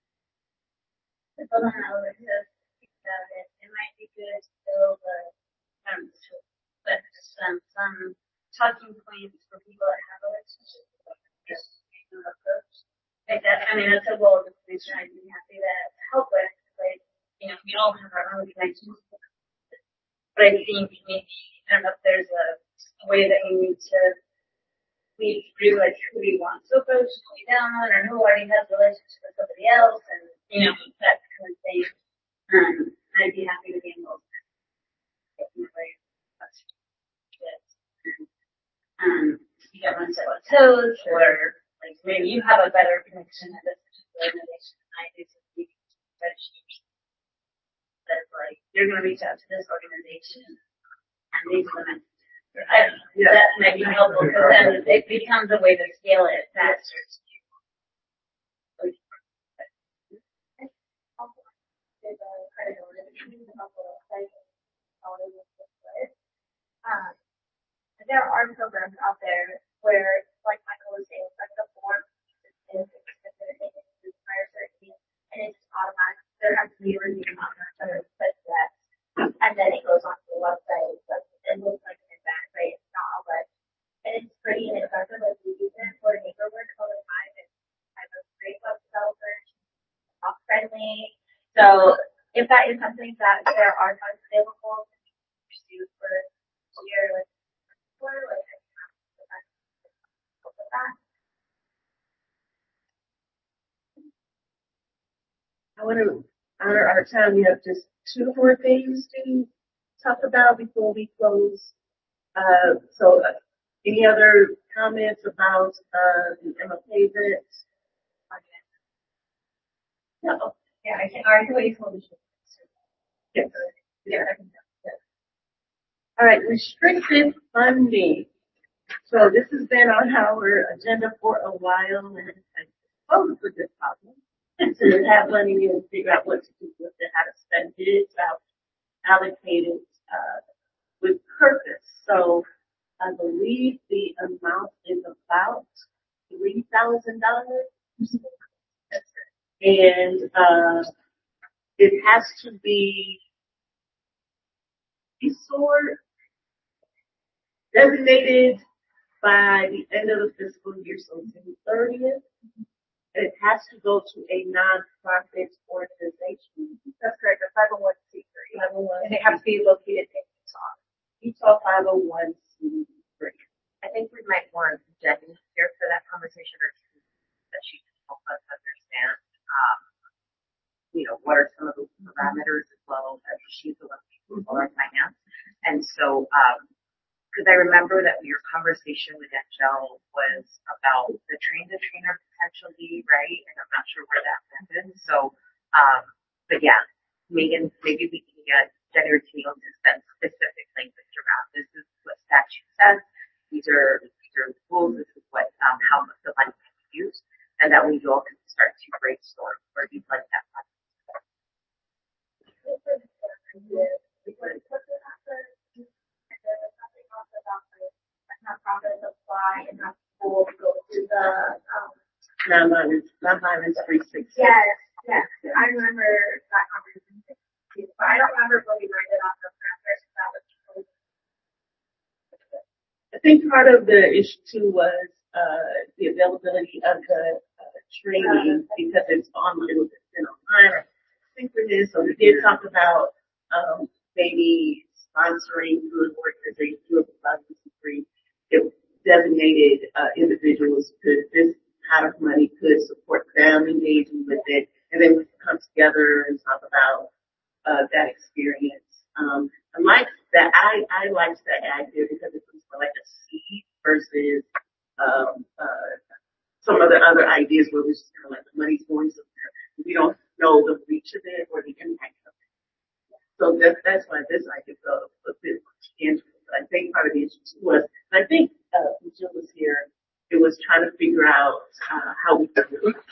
I don't know how to think about it. It might be good to build a, um, but some, some talking points for people that have relationships with just approach. Like that, I mean, that's a goal of the commission I'd be happy to help with. Like, you know, we all have our own connections. But I think maybe, I don't know if there's a, a way that we need to weed through like who we want to approach down or who already has a relationship with somebody else and, you know, that kind of thing. Um, I'd be happy to be involved. Um, you don't want to step on toes or like maybe you have a better connection to this particular organization than I do to be registers. That's like, you're going to reach out to this organization and these women. I don't know. Yeah. That might be helpful because then it becomes a way to scale it faster. Um, there are programs out there where, like Michael was saying, like the form is prior certainty and it's automatic. There has to be a review on that, that, and then it goes on to the website. So it looks like an event, right? It's not all but and it's pretty inexpensive. Like we use it for neighborhood all the time. It's kind of great web developers, talk friendly. So if that is something that there are funds available to pursue for your like for like that. I want to honor our time. We have just two more things to talk about before we close. Uh, so uh, any other comments about uh, the M L K event? No. Yeah, I can already told you. Yes. Yeah. All right, restricted funding. So this has been on our agenda for a while, and I suppose it's a good problem. To have money and figure out what to do with it, how to spend it, how to allocate it uh, with purpose. So I believe the amount is about three thousand dollars, and uh, it has to be restored, designated by the end of the fiscal year, so June thirtieth. It has to go to a non-profit organization. That's correct, a five oh one c three. five oh one And it has to be located in Utah. Utah five oh one c three. I think we might want Jenny here for conversation with Angel was about the train the trainer potentially, right? And I'm not sure where that happened. So, um, but yeah, Megan, maybe we can get Jenny Tino to send specific language around this is what statute says. These are these are rules. This is what um, how the money can be used, and that we all can start to brainstorm or be like that. Nonprofits apply and have schools go to the um Non-violence, non-violence three sixty. yes, yes. I remember that conversation. But I don't remember when we read it off the first that was I think part of the issue too was uh, the availability of the uh, training because it's online, it was been online, synchronous. So we did talk about um, maybe sponsoring through an organization, through a violence free. It designated uh, individuals could this pot of money could support them engaging with it, and then we could come together and talk about uh, that experience. Um, I like that. I I liked that idea because it was more like a seed versus um, uh, some of the other ideas where it's just kind of like the money's going somewhere. We don't know the reach of it or the impact of it. So that, that's why this idea felt a bit tangible. But I think part of the issue too was, and I think uh, when Jill was here, it was trying to figure out uh, how we could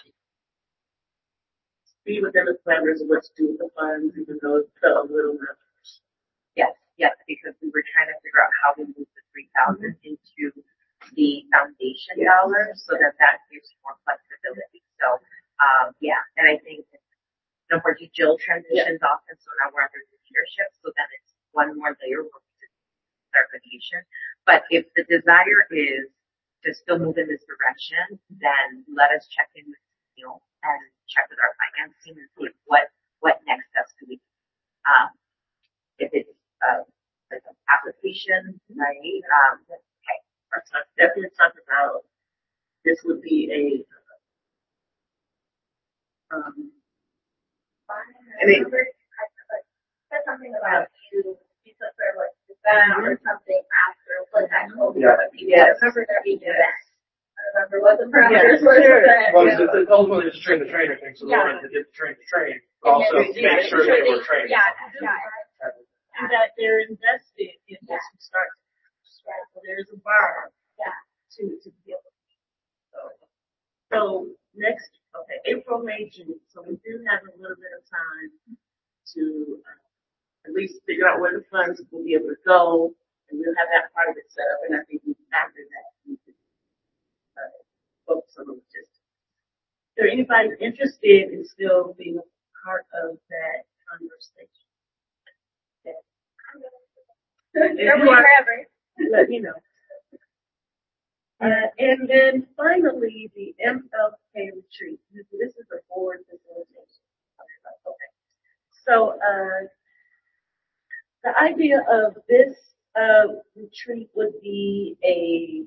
be within the parameters of what to do with the funds, even though it felt a little bit. Yes, yes, because we were trying to figure out how we move the three thousand into the foundation dollars so that that gives more flexibility. So, um, yeah, and I think, you know, where Jill transitions off, and so now we're under the leadership, so then it's one more layer where we do clarification. But if the desire is to still move in this direction, then let us check in with you know, and check with our finance team and see what what next steps do we do. Um, if it's uh, like an application, right? Um, okay. Let's definitely talk about this would be a um, I remember I said something about you you took sort of like that or something after what that code Yeah. yeah. I remember that we did that. I remember what the parameters Yeah, were sure. for that. Well, it's, it's ultimately it's train the trainer thing, so we Yeah. wanted to get the train to train, but also Yeah, make sure that we're trained. Yeah, yeah. And that they're invested in this from start to finish. So there's a bar Yeah. to to be able to. So, so next, okay, April, May, June. So we do have a little bit of time to uh, at least figure out where the funds will be able to go, and we'll have that part of it set up. And I think after that, we can uh, focus on the logistics. Is there anybody interested in still being a part of that conversation? If you are, let me know. Uh, and then finally, the M L K retreat. This, this is a board facilitation. Okay. So, uh, the idea of this, uh, retreat would be a,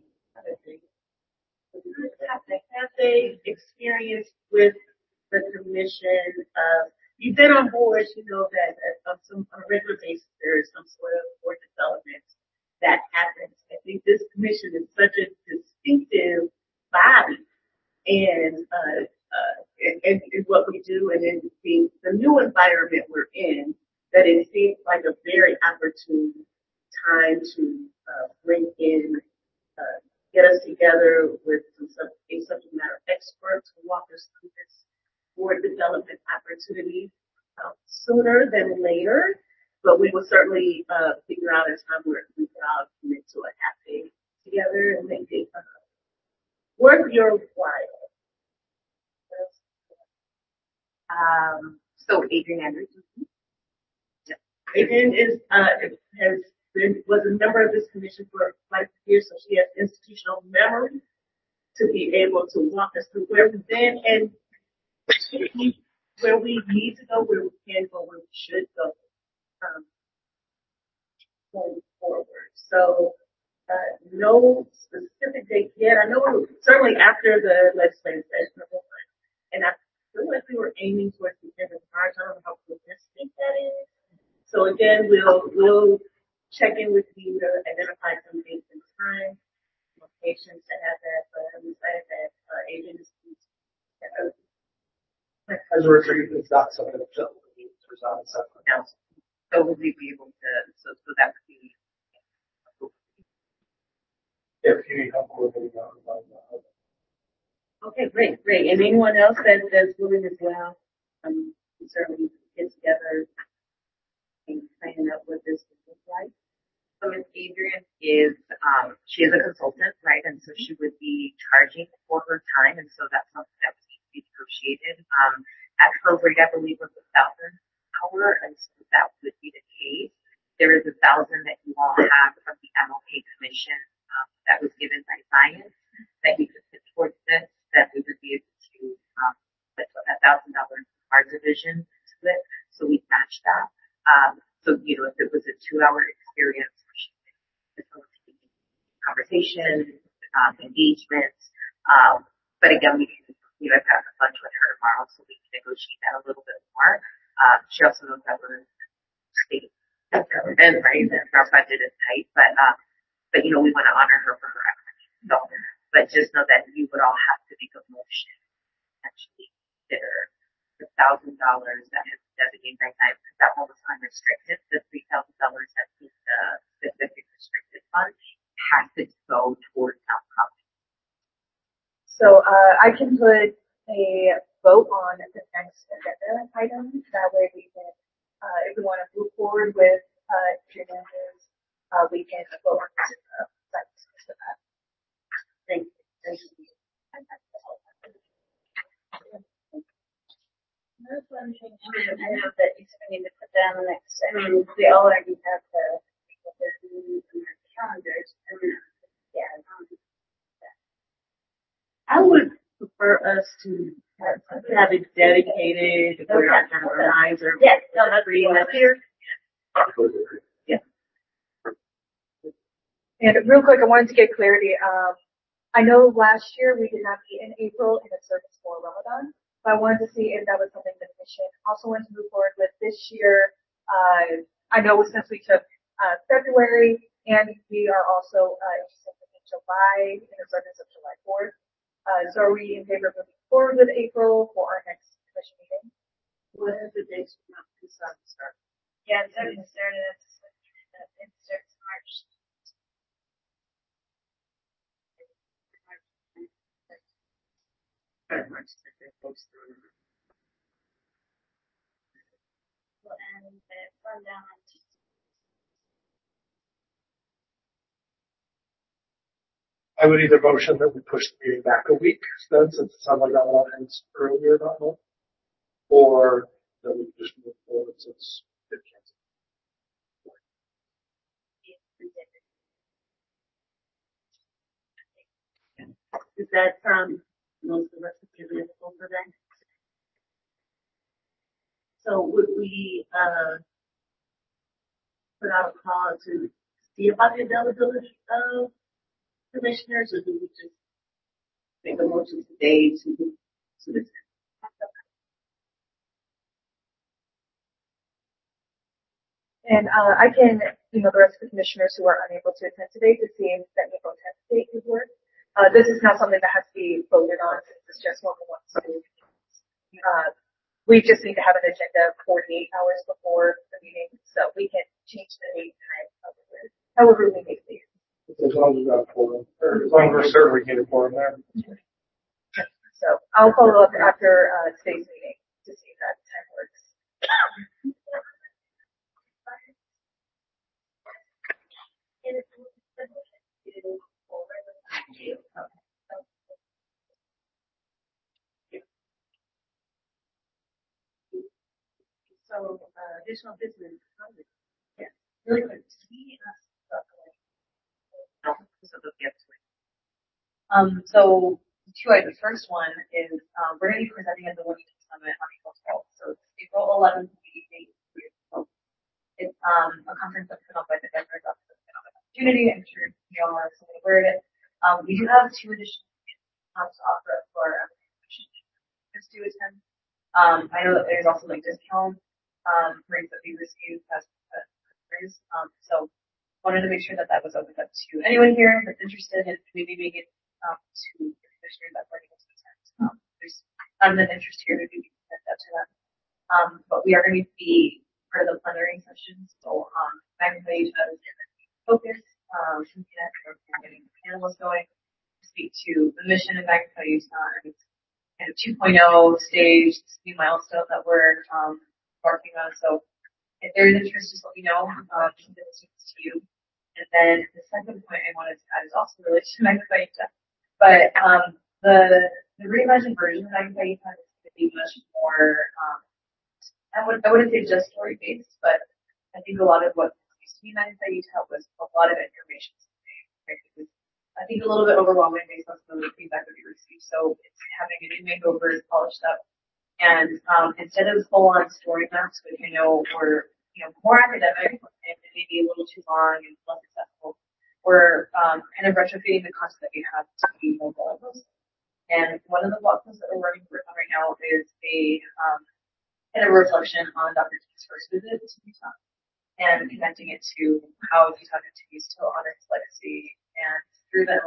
cafe, cafe experience with the commission. Uh, you've been on boards, you know that uh, on some on a regular basis there is some sort of board development that happens. I think this commission is such a distinctive body, and uh, uh, and, and what we do, and then the, the new environment we're in, that it seems like a very opportune time to uh, bring in, uh, get us together with some sub, a subject matter experts who walk us through this board development opportunity uh, sooner than later. But we will certainly uh, figure out a time where we can all commit to a half day together and make it uh, worth your while. Um, so Adrienne Andrews. Adrienne is uh, has been was a member of this commission for quite a few years, so she has institutional memory to be able to walk us through where we've been and where we need to go, where we can go, where we should go. Um, going forward. So, uh, no specific date yet. I know we're certainly after the legislative session, and I feel like we were aiming towards the end of March. I don't know how realistic that is. So again, we'll, we'll check in with you to identify some dates and time. patients that have that, uh, side effect, uh, agents. As a retreat, it's not something that there's not something Now, so would we be able to, so, so that would be, if you need help with it, uh, Okay, great, great. And anyone else that, that's willing as well, um, we certainly get together and plan out what this would look like. so Miz Adrian is, um, she is a consultant, right? And so she would be charging for her time. And so that's something that would need to be negotiated. Um, at her rate, I believe was a thousand an hour. And so that would be the case. There is a thousand that you all have from the M L K commission, um, that was given by science that you could put towards this, that we would be able to, um, put a thousand dollars in our division to it. So we match that. Um, so, you know, if it was a two hour experience, facilitating conversation, um, engagement. Um, but again, we can, you know, I've got lunch with her tomorrow, so we can negotiate that a little bit more. Uh, she also knows that we're state government, right? And our budget is tight, but, um, but, you know, we want to honor her for her effort. So, but just know that you would all have to make a motion to actually consider the thousand dollars that is designated by time, because that one was unrestricted. The three thousand dollars that's in the specific restricted fund has to go towards outcome. So uh, I can put a vote on the next agenda item. That way we can, uh, if we want to move forward with uh, Janice's, uh, we can vote on this. Uh, that's for that. Thank you. Thank you. That's one thing, I mean, I know that you said we need to put down the next, I mean, we all already have the, the, the calendars, and, yeah, um, I would prefer us to have, have it dedicated, if we're not going to organize or. yes, no, that's Three what minutes here. Yeah. And real quick, I wanted to get clarity. Um, I know last year we did not meet in April in the service for Ramadan, but I wanted to see if that was something the commission also wanted to move forward with this year. Uh, I know since we took uh, February, and we are also uh, interested in July, in the service of July fourth. Uh, so are we in favor of moving forward with April for our next commission meeting? What are the dates for not to start? yeah, it's already started, it's, it starts March. Well, and the rundown. I would either motion that we push the meeting back a week, then, since it sounds like that one ends earlier that month, or that we just move forward since it canceled. Is that, um, most of us are available for that? So would we, uh, put out a call to see about the availability of commissioners, or do we just make a motion today to, to this? And uh, I can email the rest of the commissioners who are unable to attend today to see if that April tenth date would work. Uh, this is not something that has to be voted on, since it's just one we want to do. Uh, we just need to have an agenda forty-eight hours before the meeting, so we can change the date time however, however we need to be. As long as we got a forum, or as long as we're certain we get a forum there. So I'll follow up after uh, today's meeting to see if that time works. So, uh, additional business. Yeah, really quick. We, uh, No, so they'll get to it. Um, so two items. The first one is um, we're going to be presenting at the Wilmington Summit on April twelfth. So it's April eleventh to eighteenth. It's um, a conference that's put on by the Governor's Office of Economic Opportunity. I'm sure you all are somewhat aware of it. Um, we do have two additional um, to offer for um, commissioners to attend. Um, I know that there's also like discount um, rates that we receive as as Um, so wanted to make sure that that was opened up to anyone here that's interested in maybe making it um, to the commissioners that we're able to attend. Um, there's not an interest here to maybe send that to them. Um, but we are going to be part of the plenary session. So, um, Magna Utah is in the focus, um, getting panelists going to speak to the mission of Magna Utah and its kind of two point oh stage, this new milestone that we're, um, working on. So, if there is interest, just let me know. Um, to you. And then the second point I wanted to add is also related to Magna Utah. But um, the the reimagined version of Magna Utah is going to be much more. Um, I would I wouldn't say just story based, but I think a lot of what used to be Magna Utah was a lot of information. Right? It was, I think, a little bit overwhelming based on some of the feedback that we received. So it's having a new makeover, is polished up, and um, instead of full on story maps, which I know were you know, more academic and maybe a little too long and less accessible. We're um, kind of retrofitting the content that we have to be more blog posts. And one of the blog posts that we're working on right now is a um, kind of a reflection on Doctor T's first visit to Utah and connecting it to how Utah continues to honor his legacy and through that.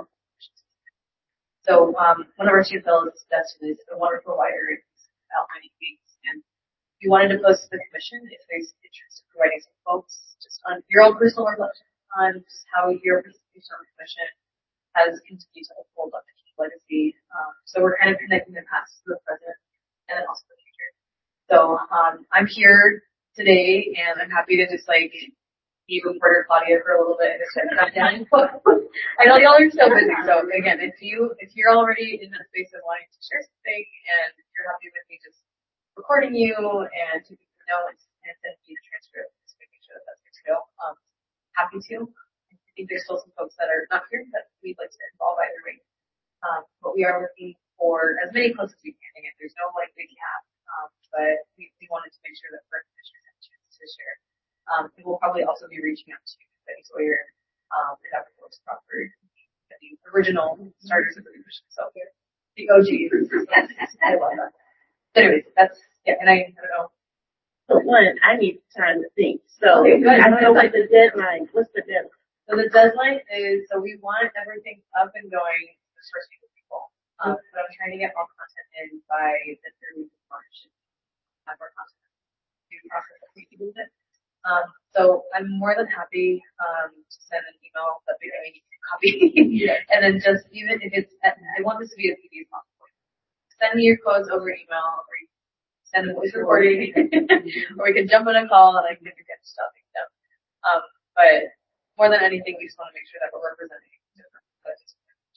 So um, one of our two fellows suggested is a wonderful writer about many things, and we wanted to post to the commission if there's interest in providing some folks just on your own personal reflection on just how your participation on the commission has continued to uphold up the legacy. Um, so we're kind of connecting the past to the present and then also the future. So um, I'm here today and I'm happy to just like be reporter Claudia for a little bit and just kind of down. I know y'all are so busy. So again, if you if you're already in that space of wanting to share something and you're happy with me just recording you and taking some notes and sending you the transcript, just making sure that that's good to go. Um, happy to. I think there's still some folks that are not here that we'd like to involve either way. Um, but we are looking for as many close as we can. Again, there's no like big cap, um, but we, we wanted to make sure that first commissioners have a chance to share. Um, and we'll probably also be reaching out to Betty Sawyer um, and Doctor Phillips Crawford, the original starters of the commission. So the O Gs. I love that. Anyways, that's, yeah, and I, I don't know. So one, I need time to think. So okay, I know what the deadline, what's the deadline? So the deadline is, so we want everything up and going the first week of April. Um, but I'm trying to get all content in by the third week of March. Have our content due process that we can do it. Um, so I'm more than happy, um, to send an email that we need to copy. Yeah. And then just, even if it's, I want this to be as easy as possible. Send me your quotes over email, or you send a voice recording, or we can jump on a call and I can get stuff down. Um, but more than anything, we just want to make sure that we're representing different budgets.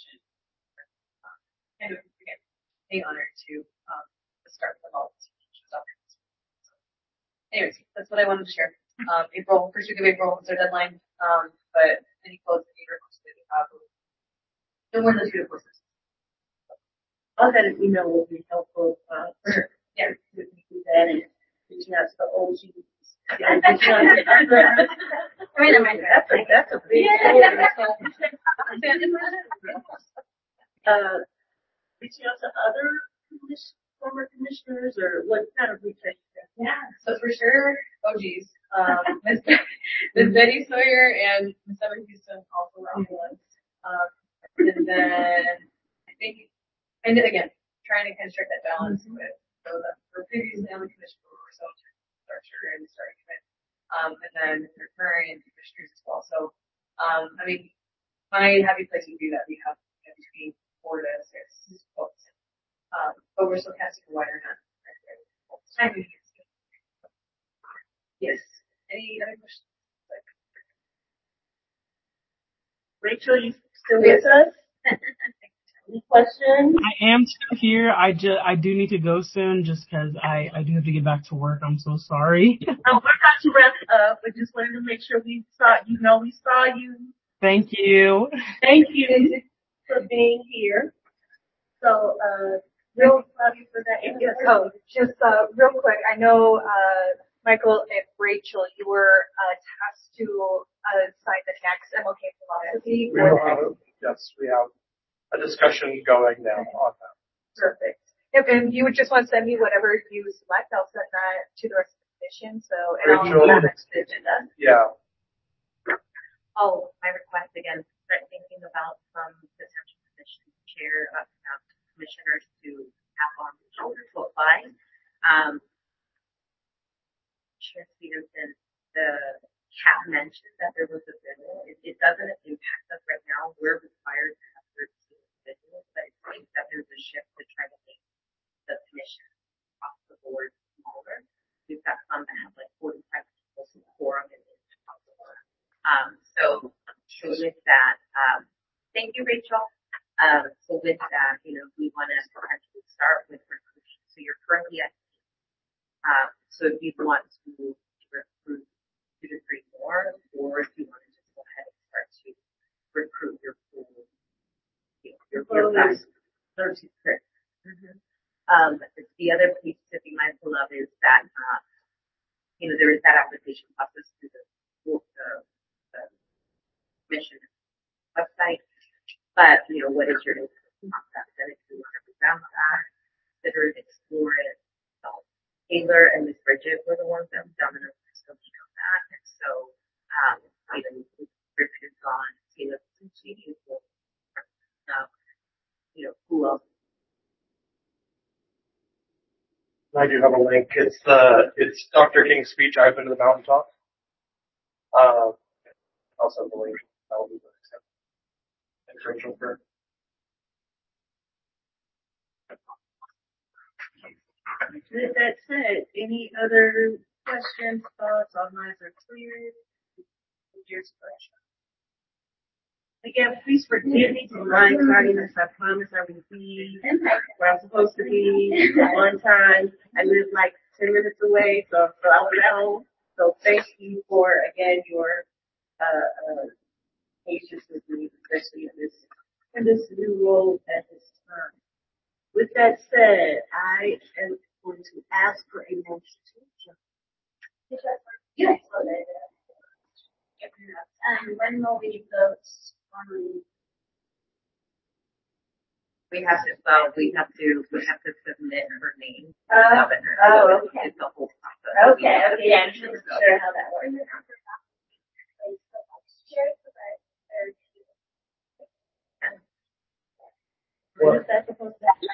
Um, and again, being honored to um, the start of all this stuff. So, anyways, that's what I wanted to share. Um, April, first week of April is our deadline. Um, but any quotes that you request that we have, no more than two to four. I'll have an email will be helpful, uh, for sure. Yeah. We can do that and reaching out to the O Gs. Yeah, reaching out to other. Wait a minute, that's a, that's a big story. Uh, reaching out to other commission, former commissioners or what kind of reach out? Yeah, so for sure, O Gs. Um, Miz Miz Betty Sawyer and Miz Emma Houston also were on the list. Um, and then I think, and again, trying to kind of strike that balance mm-hmm. with those that were previously on the commission who were so structure and starting commit, um, and then their current commissioners as well. So, um, I mean, my happy place would be that we have you know, between four to six folks, um, but we're still casting a wider net. Right? Yes. Any other questions? Rachel, you still with us? Any questions? I am still here. I just I do need to go soon, just because I I do have to get back to work. I'm so sorry. um, we're about to wrap up, but just wanted to make sure we saw you know we saw you. Thank you. Thank you for being here. So, uh, real happy for that. Yes, oh, just uh, real quick. I know uh, Michael and Rachel, you were uh, tasked to uh, sign the next M L K philosophy. We have, yes, we have a discussion going now on that. Perfect. Yep, and you would just want to send me whatever you select. I'll send that to the rest of the commission. So, and Rachel, I'll add it to the agenda. Yeah. Oh, my request again, start thinking about some potential commission chair, uh, uh, commissioners to have on the shoulder to apply. Um, Chair Stevenson, the Cat mentioned that there was a bill. It, it doesn't impact us right now. We're required to have thirteen individuals, but it seems that there's a shift to try to make the commission across the board smaller. We've got some that have like forty-five people, so quorum is impossible. Um, so, so with that, um, thank you, Rachel. Um, so with that, you know, we want to potentially start with recruiting. So you're currently at, um, so if you want to recruit two to three more, or if you want to just go ahead and start to recruit your pool, you know, your pool guys, thirty-six. Mm-hmm. Um, the other piece to be mindful of is that, uh, you know, there is that application process through the, the, the mission website, but, you know, what is your process? And if you want to revamp that, consider it, explore it. So, Taylor and Miss Bridget were the ones that done it, still on that. And so, um, even Bridget is gone, Taylor, she is, uh, you know, who else? I do have a link. It's the, it's Doctor King's speech, I've been to the mountaintop. Uh, I'll send the link. That'll be the next step. Thanks, Rachel, for. With that said, any other questions, thoughts, all minds are clear? Here's question. Again, please forgive me for my tardiness. I promise I will be where I'm supposed to be on time. I live like ten minutes away, so, so I was at home. So thank you for, again, your uh, uh, patience with me, especially in this, in this new role at this time. With that said, I am going to ask for a motion to adjourn. Yes. Um, when will we vote on? We have to, well, we have to, we have to submit her name to the Uh, governor. oh, So okay. it's the whole process. Okay, okay, yeah, I'm just not sure how that works. What is that supposed to be?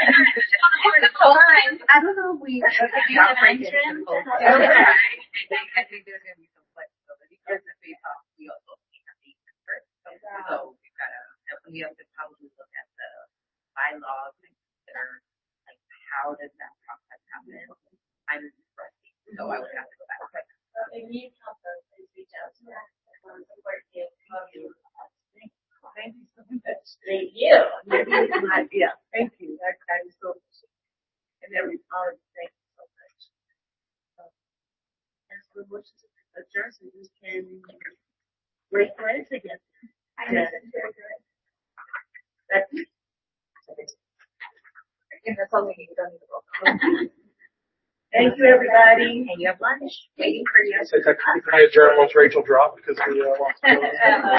I don't know if we, if you have mentioned. Okay. I think there's going to be some flexibility because if we talk, we also have the first. So we've got to, we have to probably look at the bylaws and consider like how does that process happen. I'm rusty, so I would have to go back. So if you help us, please reach out to us. Um, support you. Thank you so much. Thank you. Yeah, thank you. I, I just so and every time, thank you so much. Uh, as for motion to adjourn, so we can break bread together. I Yeah. That's it. And that's all we need. Don't need to go. Thank you, everybody. And you have lunch waiting for you. I technically adjourn once Rachel dropped because we uh, lost.